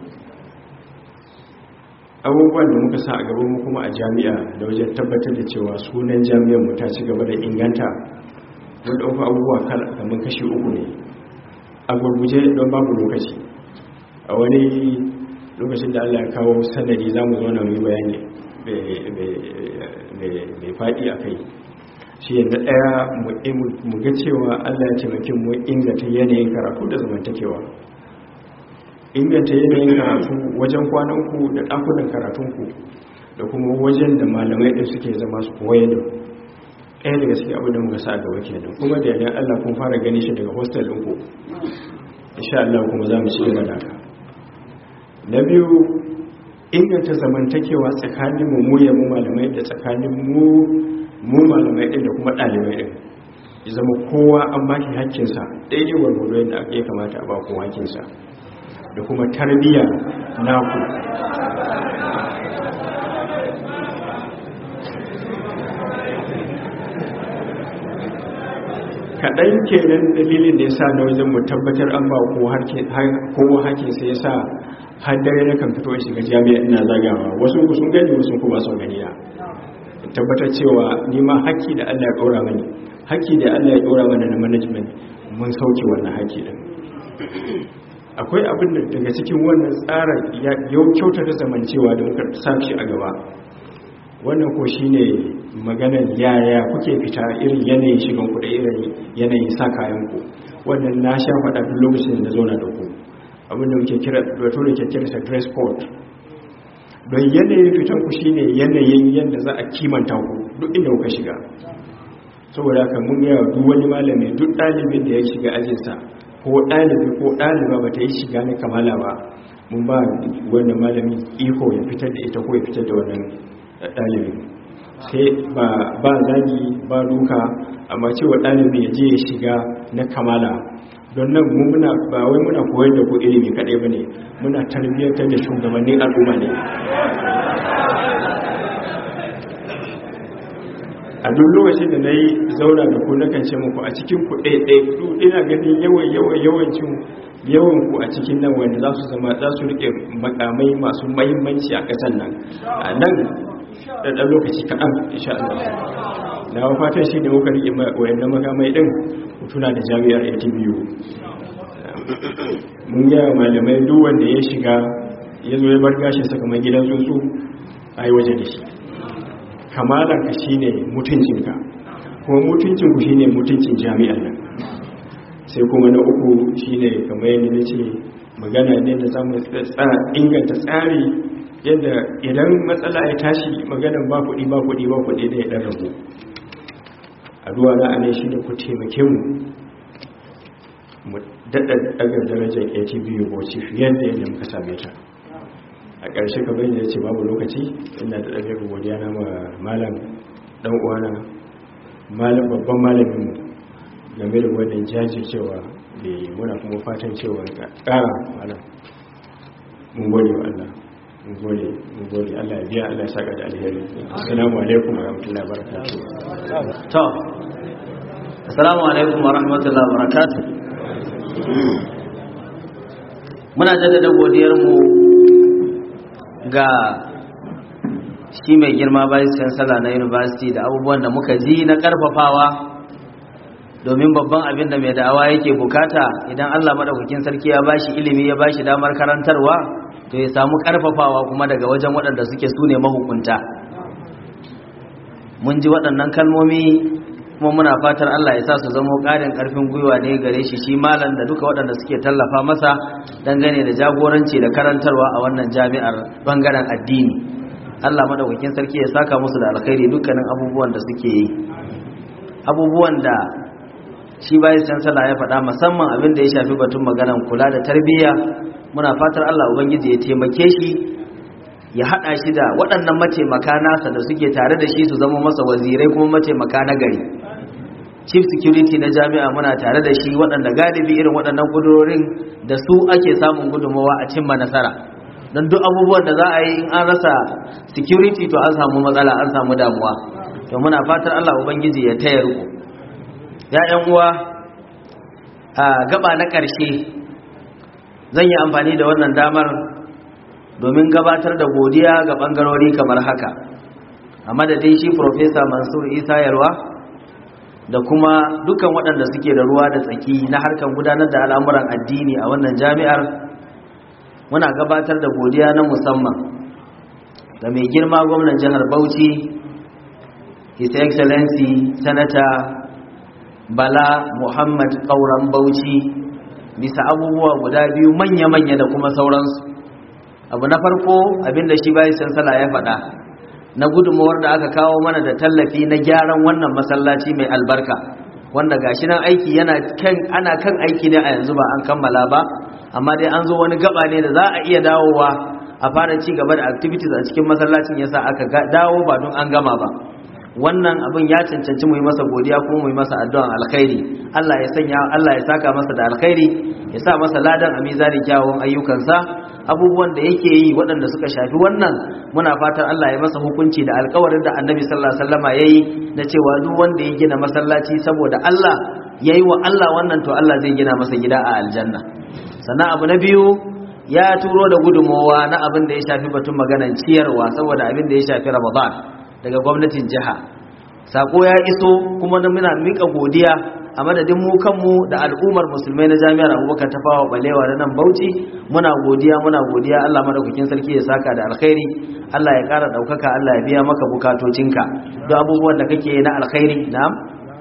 abubuwan da muka sa a gaban mu kuma a jami'a da wajen tabbatar da cewa sunan jami'ar mu ta ci gaba da inganta, mun ɗauka abubuwa kamar kashi uku ne a gurguje don babu lokaci. A wani lokacin da Allah ya kawo sanadi za mu zauna mai bayani mai faɗi a kai. Shi yadda ɗaya mu ga cewa Allah ya taimakin mu inganta yanayin karatu da zamantakewa. Inganta yanayin karatu wajen kwananku da ɗakunan karatunku da kuma wajen da malamai ɗin suke zama su koyar da ɗaya daga cikin abin da muka sa gaba kenan. Kuma da yadda Allah kun fara gani shi daga hostel ɗinku. Insha Allah kuma za mu ci gaba da haka. Na biyu, inganta zamantakewa tsakanin mu mu yamu malamai da tsakanin mu mu malamai ɗin da kuma ɗalibai ɗin. Ya zama kowa an ba shi hakkinsa daidai gwargwado yadda aka yi kamata a ba kowa hakkinsa. Da kuma tarbiyya naku. Kaɗan kenan dalilin da ya sa na wajen mu tabbatar an ba kowa hakkinsa ya sa har dare na kan fito shiga jami'a ina zagawa. Wasu ku sun gani, wasu ku ba su gani na. Tabbatar cewa ni ma haƙƙi da Allah ya ɗora mani, haƙƙi da Allah ya ɗora mana na management mun sauke wannan haƙƙi din. akwai abin da daga cikin wannan tsarin yau kyautata zamancewa da muka sa shi a gaba. Wannan ko shine maganar yaya kuke fita irin yanayin shigan ku da irin yanayin sa kayan ku. Wannan na sha faɗa duk lokacin da zauna da ku. Abin da muke kira da to ke kira sa dress code. Don yanayin fitan ku shine yanayin yanda za a kimanta ku duk inda kuka shiga. Saboda haka mun ga duk wani malami duk ɗalibin da ya shiga ajinsa ko ɗalibi ko ɗaliba ba ta yi shiga na kamala ba, mun ba wannan malami iko ya fitar da ita ko ya fitar da wannan ɗalibi. Sai ba zagi ba duka, amma cewa ɗalibi ya je ya shiga na kamala. Don nan mu muna ba wai muna koyar da ku ilimi kaɗai ba ne, muna tarbiyyantar da shugabannin al'umma ne. A duk lokacin da na yi zauna da ku na kan ce muku a cikin ku ɗaiɗai ina ganin yawan yawan yawancin yawan ku a cikin nan wanda za su zama za su riƙe makamai masu mahimmanci a ƙasar nan a nan da ɗan lokaci kaɗan insha Allah. Na fatan shi ne muka riƙe wayannan makamai ɗin ku tuna da jami'ar A T B U. Mun gaya malamai duk wanda ya shiga ya zo ya bar gashin sa kamar gidan tsuntsu a yi waje da shi. Kamalarka shi ne mutuncinka, kuma mutuncinku shi ne mutuncin jami'ar nan. Sai kuma na uku shi ne kamar yadda na ce magana ne da za mu inganta tsari yadda idan matsala ya tashi maganan ba kuɗi ba kuɗi ba kuɗi da ya ɗan rabu. Addu'a na ane shi ne ku taimake mu mu daɗa ɗaga darajar A T B U Bauchi fiye da yadda muka same ta. A ƙarshe ka bayyana ya ce babu lokaci ina da ɗaga godiya na malam ɗan uwana malam babban malamin game da wannan jajircewa da muna kuma fatan cewa ƙara malam mun gode wa Allah mun gode mun gode Allah ya biya Allah ya saka da alheri. Assalamu alaikum wa rahmatullahi wa barakatuh. To assalamu alaikum wa rahmatullahi wa barakatuh. Muna jaddada godiyar mu ga shi mai girma vice chancellor na university da abubuwan da muka ji na karfafawa, domin babban abin da mai da'awa yake bukata idan Allah madaukakin sarki ya bashi ilimi ya bashi damar karantarwa to ya samu karfafawa kuma daga wajen waɗanda suke sune mahukunta. Mun ji waɗannan kalmomi kuma muna fatar Allah ya sa su zama ƙarin ƙarfin gwiwa ne gare shi shi malam da duka waɗanda suke tallafa masa dangane da jagoranci da karantarwa a wannan jami'ar bangaren addini. Allah madaukakin sarki ya saka musu da alkhairi dukkanin abubuwan da suke yi. Abubuwan da shi vice chancellor ya faɗa musamman abin da ya shafi batun maganan kula da tarbiyya, muna fatar Allah ubangiji ya taimake shi ya haɗa shi da waɗannan mataimaka nasa da suke tare da shi su zama masa wazirai kuma mataimaka na gari. Chief security na jami'a muna tare da shi, waɗanda galibi irin waɗannan kudurorin da su ake samun gudunmawa a cimma nasara. Don duk abubuwan da za a yi in an rasa security to an samu matsala, an samu damuwa. To muna fatar Allah ubangiji ya taya riko. Ya ƴan uwa, a gaba na ƙarshe zan yi amfani da wannan damar domin gabatar da godiya ga bangarori kamar haka. A madadin shi Professor Mansur Isa Yalwa da kuma dukkan waɗanda suke da ruwa da tsaki na harkar gudanar da al'amuran addini a wannan jami'ar, muna gabatar da godiya na musamman ga mai girma gwamnan jihar Bauchi, His Excellency Senator Bala Muhammad Kauran Bauchi, bisa abubuwa guda biyu manya-manya da kuma sauransu. Abu na farko abinda shi bayan sansala ya faɗa na gudunmawar da aka kawo mana da tallafi na gyaran wannan masallaci mai albarka, wanda gashi nan aiki yana kan ana kan aiki ne a yanzu ba an kammala ba, amma dai an zo wani gaba ne da za a iya dawowa a fara ci gaba da activities a cikin masallacin, yasa aka dawo ba don an gama ba. Wannan abin ya cancanci mu yi masa godiya kuma mu yi masa addu'an alkhairi. Allah ya sanya Allah ya saka masa da alkhairi, ya sa masa ladan a mizanin kyawun ayyukansa. Abubuwan da yake yi waɗanda suka shafi wannan, muna fatan Allah ya masa hukunci da alƙawarin da Annabi sallallahu alaihi wasallama yayi na cewa duk wanda ya gina masallaci saboda Allah yayi wa Allah wannan, to Allah zai gina masa gida a aljanna. Sannan abu na biyu, ya turo da gudunmowa na abin da ya shafi batun maganan ciyarwa saboda abin da ya shafi Ramadan daga gwamnatin jiha. Sako ya iso kuma muna mika godiya a madadin mu kanmu da al'ummar musulmai na jami'ar Abubakar Tafawa Balewa da nan Bauchi muna godiya muna godiya Allah madaukakin sarki ya saka da alkhairi Allah ya ƙara ɗaukaka Allah ya biya maka bukatocinka duk abubuwan da kake na alkhairi na'am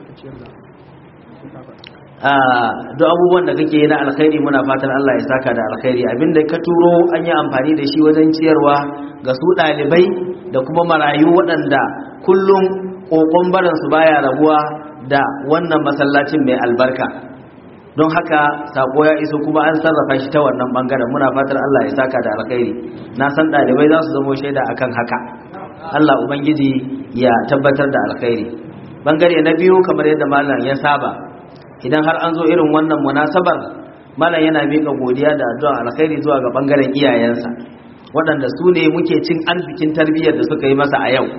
duk abubuwan da kake na alkhairi muna fatan Allah ya saka da alkhairi abinda ka turo an yi amfani da shi wajen ciyarwa ga su ɗalibai da kuma marayu waɗanda kullum ƙoƙon baransu baya rabuwa da wannan masallacin mai albarka don haka sako ya iso kuma an sarrafa shi ta wannan bangaren muna fatar Allah ya saka da alkhairi na san ɗalibai za su zama shaida akan haka Allah ubangiji ya tabbatar da alkhairi bangare na biyu kamar yadda malam ya saba idan har an zo irin wannan munasabar malam yana miƙa godiya da addu'a alkhairi zuwa ga bangaren iyayensa waɗanda su ne muke cin arzikin tarbiyyar da suka yi masa a yau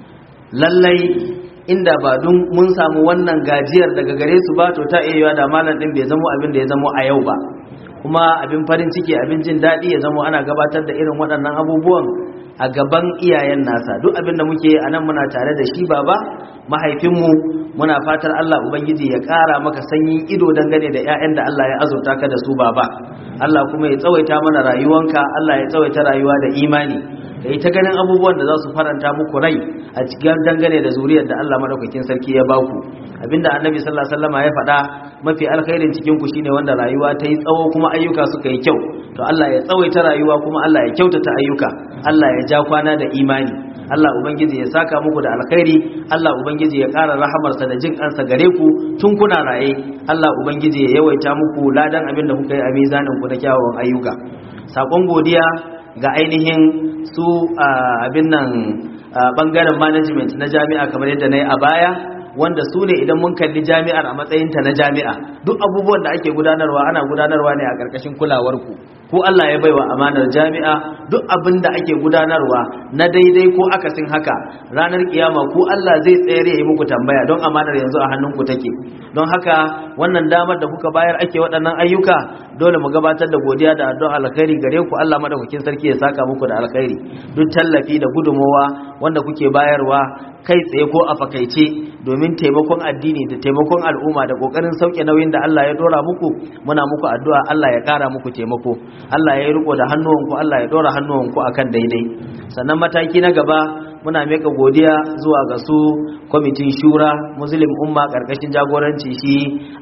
lallai inda ba dun mun samu wannan gajiyar daga gare su ba to ta iya da malam din bai zamo abin da ya zamo a yau ba kuma abin farin ciki abin jin daɗi ya zamo ana gabatar da irin waɗannan abubuwan a gaban iyayen nasa duk abin da muke a nan muna tare da shi baba mahaifinmu muna fatar Allah ubangiji ya ƙara maka sanyin ido dangane da 'ya'yan da Allah ya azurta ka da su baba Allah kuma ya tsawaita mana rayuwanka Allah ya tsawaita rayuwa da imani da ita ganin abubuwan da za su faranta muku rai a cikin dangane da zuriyar da Allah madaukakin sarki ya baku abinda annabi sallallahu alaihi wasallam ya faɗa mafi alkhairin cikin ku shine wanda rayuwa ta yi tsawo kuma ayyuka suka yi kyau to Allah ya tsawaita rayuwa kuma Allah ya kyautata ayyuka Allah ya ja kwana da imani Allah ubangiji ya saka muku da alkhairi Allah ubangiji ya ƙara rahamarsa da jin kansa gare ku tun kuna raye Allah ubangiji ya yawaita muku ladan abin da kuka yi a mizanin ku na kyawawan ayyuka sakon godiya ga ainihin su abin nan bangaren management na jami'a kamar yadda na yi a baya wanda su ne idan mun kalli jami'ar a matsayinta na jami'a duk abubuwan da ake gudanarwa ana gudanarwa ne a ƙarƙashin kulawarku ko Allah ya baiwa amanar jami'a duk abin da ake gudanarwa na daidai ko akasin haka ranar kiyama ko Allah zai tsere ya yi muku tambaya don amanar yanzu a hannunku take don haka wannan damar da kuka bayar ake waɗannan ayyuka dole mu gabatar da godiya da addu'a alkhairi gare ku Allah madaukakin sarki ya saka muku da alkhairi duk tallafi da gudumowa wanda kuke bayarwa kai tsaye ko a fakaice domin taimakon addini da taimakon al'umma da kokarin sauke nauyin da Allah ya dora muku muna muku addu'a Allah ya kara muku taimako Allah ya yi riko da hannuwanku Allah ya dora hannuwanku akan daidai sannan mataki na gaba muna meka godiya zuwa ga su kwamitin shura muslim umma karkashin jagoranci shi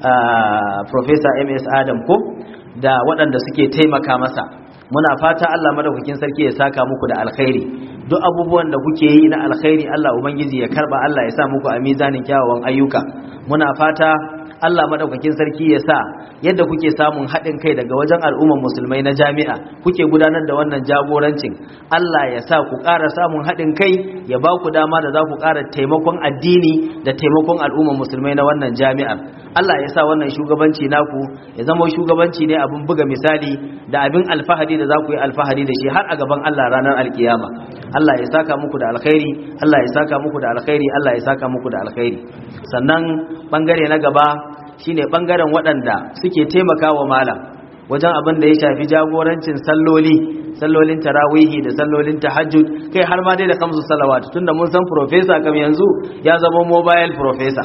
Professor M S Adam ko da waɗanda suke taimaka masa muna fata Allah madaukakin sarki ya saka muku da alkhairi duk abubuwan da kuke yi na alkhairi Allah ubangiji ya karba Allah ya sa muku a mizanin kyawawan ayyuka muna fata Allah madaukakin sarki ya sa yadda kuke samun haɗin kai daga wajen al'umman musulmai na jami'a kuke gudanar da wannan jagorancin Allah ya sa ku ƙara samun haɗin kai ya ba ku dama da za ku ƙara taimakon addini da taimakon al'umman musulmai na wannan jami'ar Allah ya sa wannan shugabanci naku ya zama shugabanci ne abin buga misali da abin alfahari da za ku yi alfahari da shi har a gaban Allah ranar alkiyama Allah ya saka muku da alkhairi Allah ya saka muku da alkhairi Allah ya saka muku da alkhairi sannan bangare na gaba shine bangaren waɗanda suke taimakawa malam wajen abin da ya shafi jagorancin salloli sallolin tarawihi da sallolin tahajjud kai har ma dai da kamsu salawat tunda mun san professor kam yanzu ya zama mobile professor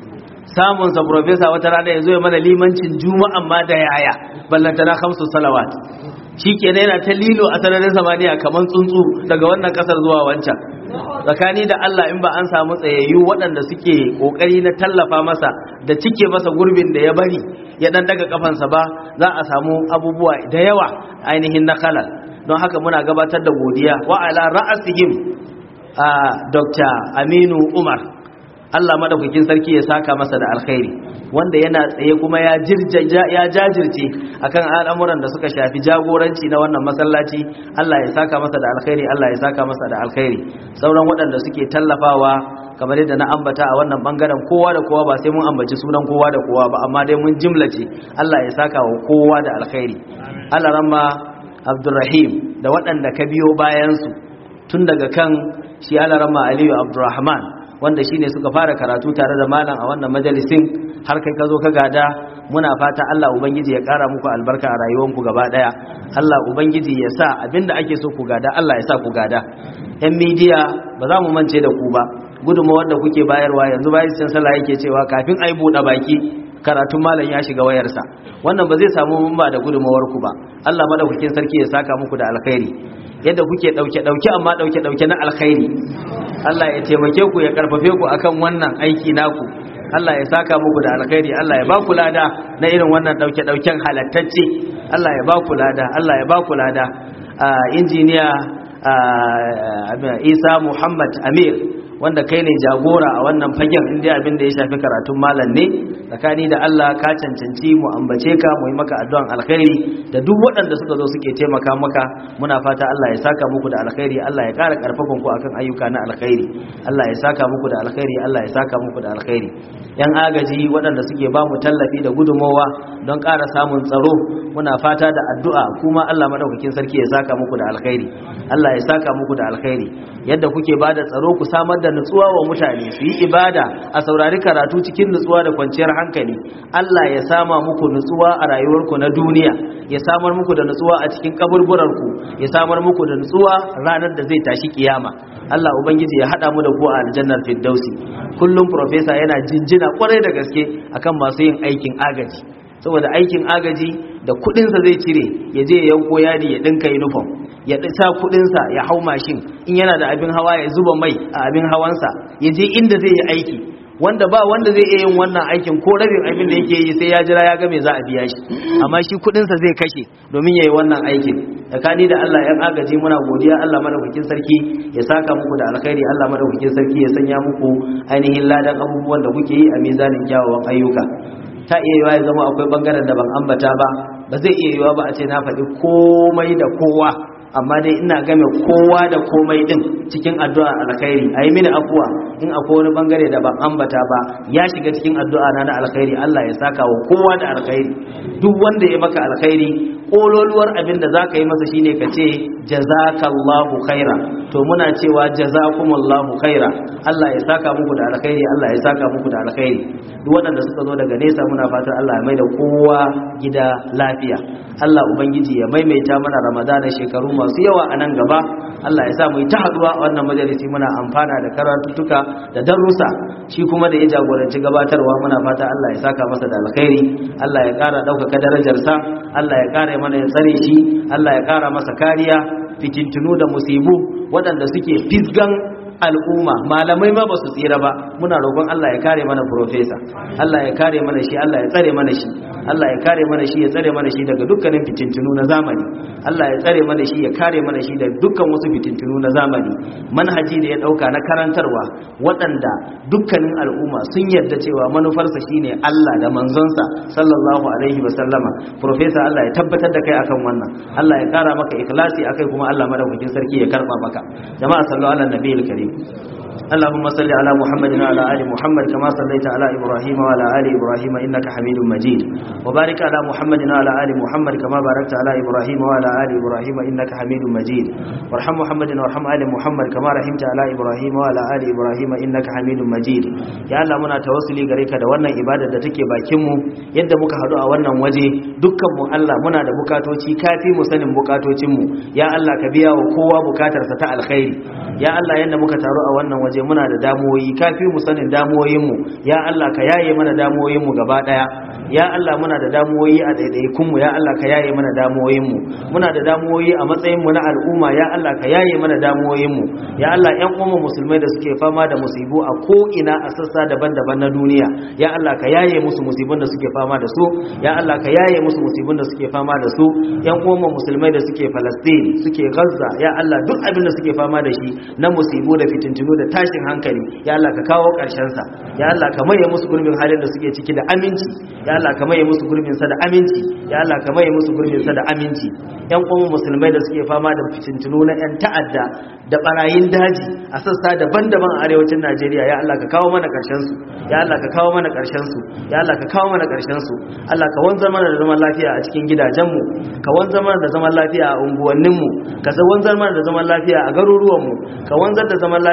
samun sa professor wata rana yazo ya mana limancin juma'a ma da yaya ballanta na kamsu salawat shikenan yana ta lilo a sararin samaniya kaman tsuntsu daga wannan kasar zuwa wancan tsakani da Allah in ba an samu tsayayyu waɗanda suke kokari na tallafa masa da cike masa gurbin da ya bari ya dan daga kafansa ba za a samu abubuwa da yawa ainihin na kalal don haka muna gabatar da godiya wa ala ra'asihim a Dr. Aminu Umar Allah madaukakin sarki ya saka masa da alkhairi wanda yana tsaye kuma ya jirja ya jajirce akan al'amuran da suka shafi jagoranci na wannan masallaci Allah ya saka masa da alkhairi Allah ya saka masa da alkhairi sauran waɗanda suke tallafawa kamar yadda na ambata a wannan bangaren kowa da kowa ba sai mun ambaci sunan kowa da kowa ba amma dai mun jimlace Allah ya saka wa kowa da alkhairi Allah ramma Abdurrahim da waɗanda ka biyo bayan su tun daga kan shi Allah ramma Aliyu Abdurrahman wanda shine suka fara karatu tare da malam a wannan majalisin har kai ka zo ka gada muna fata Allah ubangiji ya kara muku albarka a rayuwanku gaba daya Allah ubangiji ya sa abinda ake so ku gada Allah ya sa ku gada yan media ba za mu mance da ku ba gudunmawar da kuke bayarwa yanzu bayan cin sallah yake cewa kafin ai buɗe baki karatun malam ya shiga wayarsa. Wannan ba zai samu mun ba da gudunmawar ku ba. Allah madaukakin sarki ya saka muku da alkhairi yadda kuke dauke dauke amma dauke dauke na alkhairi. Allah ya taimake ku ya karfafe ku akan wannan aiki naku. Allah ya saka muku da alkhairi, Allah ya ba ku lada na irin wannan dauke dauken halattacce. Allah ya ba ku lada, Allah ya ba ku lada. Injiniya Isa Muhammad Amir, wanda kai ne jagora a wannan fagen inda abin da ya shafi karatun malam ne, tsakani da Allah ka cancanci mu ambace ka mu yi maka addu'an alkhairi da duk waɗanda suka zo suke taimaka maka. Muna fata Allah ya saka muku da alkhairi, Allah ya ƙara ƙarfafan ku akan ayyuka na alkhairi. Allah ya saka muku da alkhairi, Allah ya saka muku da alkhairi. Yan agaji waɗanda suke ba mu tallafi da gudunmawa don ƙara samun tsaro, muna fata da addu'a kuma Allah madaukakin sarki ya saka muku da alkhairi. Allah ya saka muku da alkhairi yadda kuke ba da tsaro, ku samar da nutsuwa wa mutane su yi ibada a saurari karatu cikin nutsuwa da kwanciyar hankali. Allah ya sama muku nutsuwa a rayuwarku na duniya, ya samar muku da nutsuwa a cikin kaburburarku, ya samar muku da nutsuwa ranar da zai tashi kiyama. Allah ubangiji ya hada mu da ku a aljannar firdausi. Kullum professor yana jinjina kwarai da gaske akan masu yin aikin agaji, saboda aikin agaji da kudinsa zai cire ya je ya yanko yadi ya dinka uniform, ya sa kudinsa ya hau mashin, in yana da abin hawa ya zuba mai a abin hawansa ya je inda zai yi aiki, wanda ba wanda zai iya yin wannan aikin ko rabin abin da yake yi sai ya jira ya ga me za a biya shi, amma shi kudinsa zai kashe domin yayi wannan aikin. Tsakani da Allah yan agaji muna godiya, Allah madaukakin sarki ya saka muku da alkhairi, Allah madaukakin sarki ya sanya muku ainihin ladan abubuwan da kuke yi a mizanin kyawawan ayyuka. Ta iya yiwa ya zama akwai bangaren da ban ambata ba, ba zai iya yiwa ba a ce na faɗi komai da kowa, amma dai ina game kowa da komai din cikin addu'a alkhairi. Ayi mini afuwa in akwai wani bangare da ban ambata ba ya shiga cikin addu'a na na alkhairi. Allah ya saka wa kowa da alkhairi. Duk wanda ya maka alkhairi, kololuwar abin da zaka yi masa shine ka ce jazakallahu khaira. To muna cewa jazakumullahu khaira. Allah ya saka muku da alkhairi, Allah ya saka muku da alkhairi. Duk waɗanda suka zo daga nesa muna fatan Allah ya maida kowa gida lafiya. Allah ubangiji ya maimaita mana Ramadana shekaru masu yawa a nan gaba. Allah ya sa mu yi ta haduwa a wannan majalisi muna amfana da karatuttuka da darussa. Shi kuma da ya jagoranci gabatarwa muna fata Allah ya saka masa da alkhairi, Allah ya ƙara ɗaukaka darajarsa, Allah ya ƙara mana ya tsare shi, Allah ya ƙara masa kariya fitintunu da musibu waɗanda suke fisgan al'umma. Malamai ma ba su tsira ba, muna roƙon Allah ya kare mana profesa, Allah ya kare mana shi, Allah ya tsare mana shi, Allah ya kare mana shi, ya tsare mana shi daga dukkanin fitintunu na zamani, Allah ya tsare mana shi, ya kare mana shi daga dukkan wasu fitintunu na zamani. Manhaji da ya dauka na karantarwa waɗanda dukkanin al'umma sun yarda cewa manufarsa shine Allah da manzonsa sallallahu alaihi wa sallama. Profesa, Allah ya tabbatar da kai akan wannan, Allah ya kara maka ikhlasi akai, kuma Allah madaukakin sarki ya karba maka. Jama'a sallallahu ala nabiyil karim. اللهم صل على محمد وعلى آل محمد كما صليت على إبراهيم وعلى آل إبراهيم إنك حميد مجيد، وبارك على محمد وعلى آل محمد كما باركت على إبراهيم وعلى آل إبراهيم إنك حميد مجيد، وارحم محمد وارحم آل محمد كما رحمت على إبراهيم وعلى آل إبراهيم إنك حميد مجيد. يا الله muna tawassuli gare ka da wannan ibadar da take bakin mu, yadda muka hadu a wannan waje dukkan mu Allah muna da bukatoci, kafi mu sanin bukatocin mu. Ya Allah ka biya wa kowa bukatarsa ta alkhairi. Ya Allah yanda muka taru a wannan waje muna da damuwoyi, kafi mu sanin damuwoyin mu. Ya Allah ka yaye mana damuwoyin mu gaba daya. Ya Allah muna da damuwoyi a daidaikun mu, ya Allah ka yaye mana damuwoyin mu. Muna da damuwoyi a matsayin mu na al'umma, ya Allah ka yaye mana damuwoyin mu. Ya Allah ƴan uwan musulmai da suke fama da musibu a ko ina a sassa daban-daban na duniya, ya Allah ka yaye musu musibun da suke fama da su. Ya Allah ka yaye musu musibun da suke fama da su. Ƴan uwan musulmai da suke Palestine, suke Gaza, ya Allah duk abin da suke fama da shi na musibu da fitintunu da tashin hankali, ya Allah ka kawo ƙarshen sa. Ya Allah ka maye musu gurbin halin da suke ciki da aminci. Ya Allah ka maye musu gurbin sa da aminci. Ya Allah ka maye musu gurbin sa da aminci. Ƴan uwan musulmai da suke fama da fitintunu na ƴan ta'adda da barayin daji a sassa daban-daban a arewacin Najeriya, ya Allah ka kawo mana ƙarshen su. Ya Allah ka kawo mana ƙarshen su. Ya Allah ka kawo mana ƙarshen su. Allah ka wanzar mana da zaman lafiya a cikin gidajen mu, ka wanzar mana da zaman lafiya a unguwannin mu, ka wanzar mana da zaman lafiya a garuruwan mu, ka wanzar da zaman lafiya a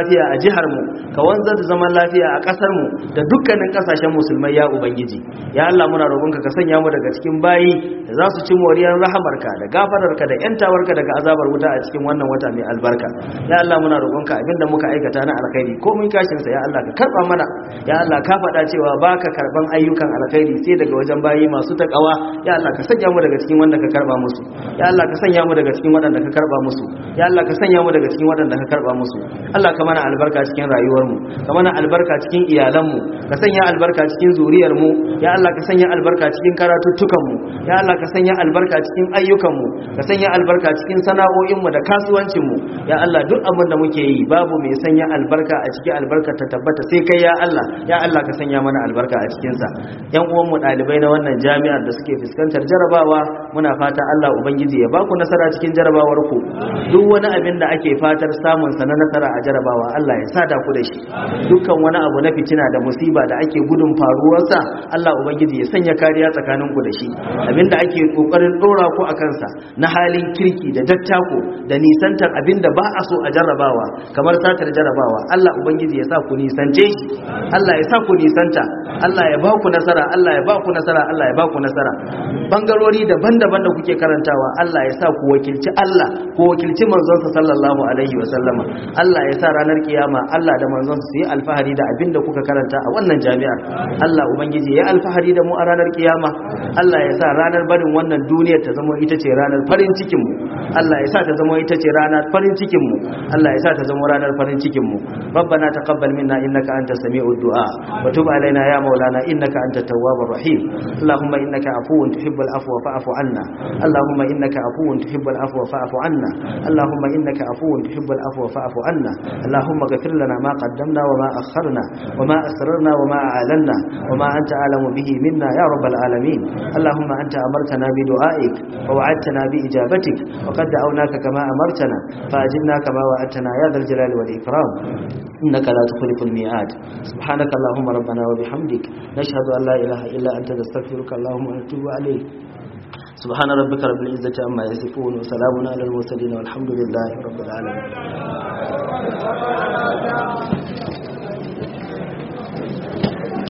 jihar mu ka wanzar da zaman lafiya a kasar mu da dukkanin kasashen musulmai ya ubangiji ya Allah muna roƙonka ka sanya mu daga cikin bayi da za su ci moriyar rahamarka da gafararka da yantawarka daga azabar wuta a cikin wannan wata mai albarka ya Allah muna roƙonka abinda muka aikata na alkhairi ko mun kashin sa ya Allah ka karba mana ya Allah ka faɗa cewa baka karban ayyukan alkhairi sai daga wajen bayi masu takawa ya Allah ka sanya mu daga cikin wanda ka karba musu ya Allah ka sanya mu daga cikin waɗanda ka karba musu ya Allah ka sanya mu daga cikin waɗanda ka karba musu Allah ka mana albarka cikin rayuwar mu ka mana albarka cikin iyalan mu ka sanya albarka cikin zuriyar mu ya Allah ka sanya albarka cikin karatuttukan mu ya Allah ka sanya albarka cikin ayyukan mu ka sanya albarka cikin sana'o'in mu da kasuwancin mu ya Allah duk abin da muke yi babu mai sanya albarka a cikin albarka ta tabbata sai kai ya Allah ya Allah ka sanya mana albarka a cikin sa yan uwan mu dalibai na wannan jami'ar da suke fuskantar jarabawa muna fata Allah ubangiji ya baku nasara cikin jarabawar ku duk wani abin da ake fatar samun sa na nasara a jarabawa Allah ya sada ku da shi dukkan wani abu na fitina da musiba da ake gudun faruwar sa Allah ubangiji ya sanya kariya tsakanin ku da shi abinda ake kokarin dora ku akan sa na halin kirki da dattako da nisantar abinda ba a so a jarrabawa kamar satar jarrabawa Allah ubangiji ya sa ku nisance shi Allah ya sa ku nisanta Allah ya ba ku nasara Allah ya ba ku nasara Allah ya ba ku nasara bangarori daban-daban da kuke karantawa Allah ya sa ku wakilci Allah ku wakilci manzonsa sallallahu alaihi wa sallama Allah ya sa ranar kiyama Allah da manzonsa su yi alfahari da abinda kuka karanta a wannan jami'ar Allah ubangiji ya alfahari da mu a ranar kiyama Allah ya sa ranar barin wannan duniyar ta zama ita ce ranar farin cikin mu Allah ya sa ta zama ita ce ranar farin cikin mu Allah ya sa ta zama ranar farin cikin mu rabbana taqabbal minna innaka antas sami'ud du'a wa tub alaina ya maulana innaka antat tawwabur rahim allahumma innaka afuwun tuhibbul afwa fa'fu anna allahumma innaka afuwun tuhibbul afwa fa'fu anna allahumma innaka afuwun tuhibbul afwa fa'fu anna allahumma ighfir lana ma qaddamna wa ma akharna wa ma asrarna wa ma a'lanna wa ma anta a'lamu bihi minna ya rabbal alamin allahumma anta amartana bi du'aik wa wa'adtana bi ijabatik wa qad da'awnaka kama amartana fa'ajibna kama wa'adtana ya dhal jalali wal ikram innaka la tukhliful mi'ad subhanaka allahumma rabbana wa bihamdik nashhadu an la ilaha illa anta nastaghfiruka allahumma wa natubu ilayk subhana rabbika rabbil izzati amma yasifun wa salamun alal mursalin walhamdulillahi rabbil alamin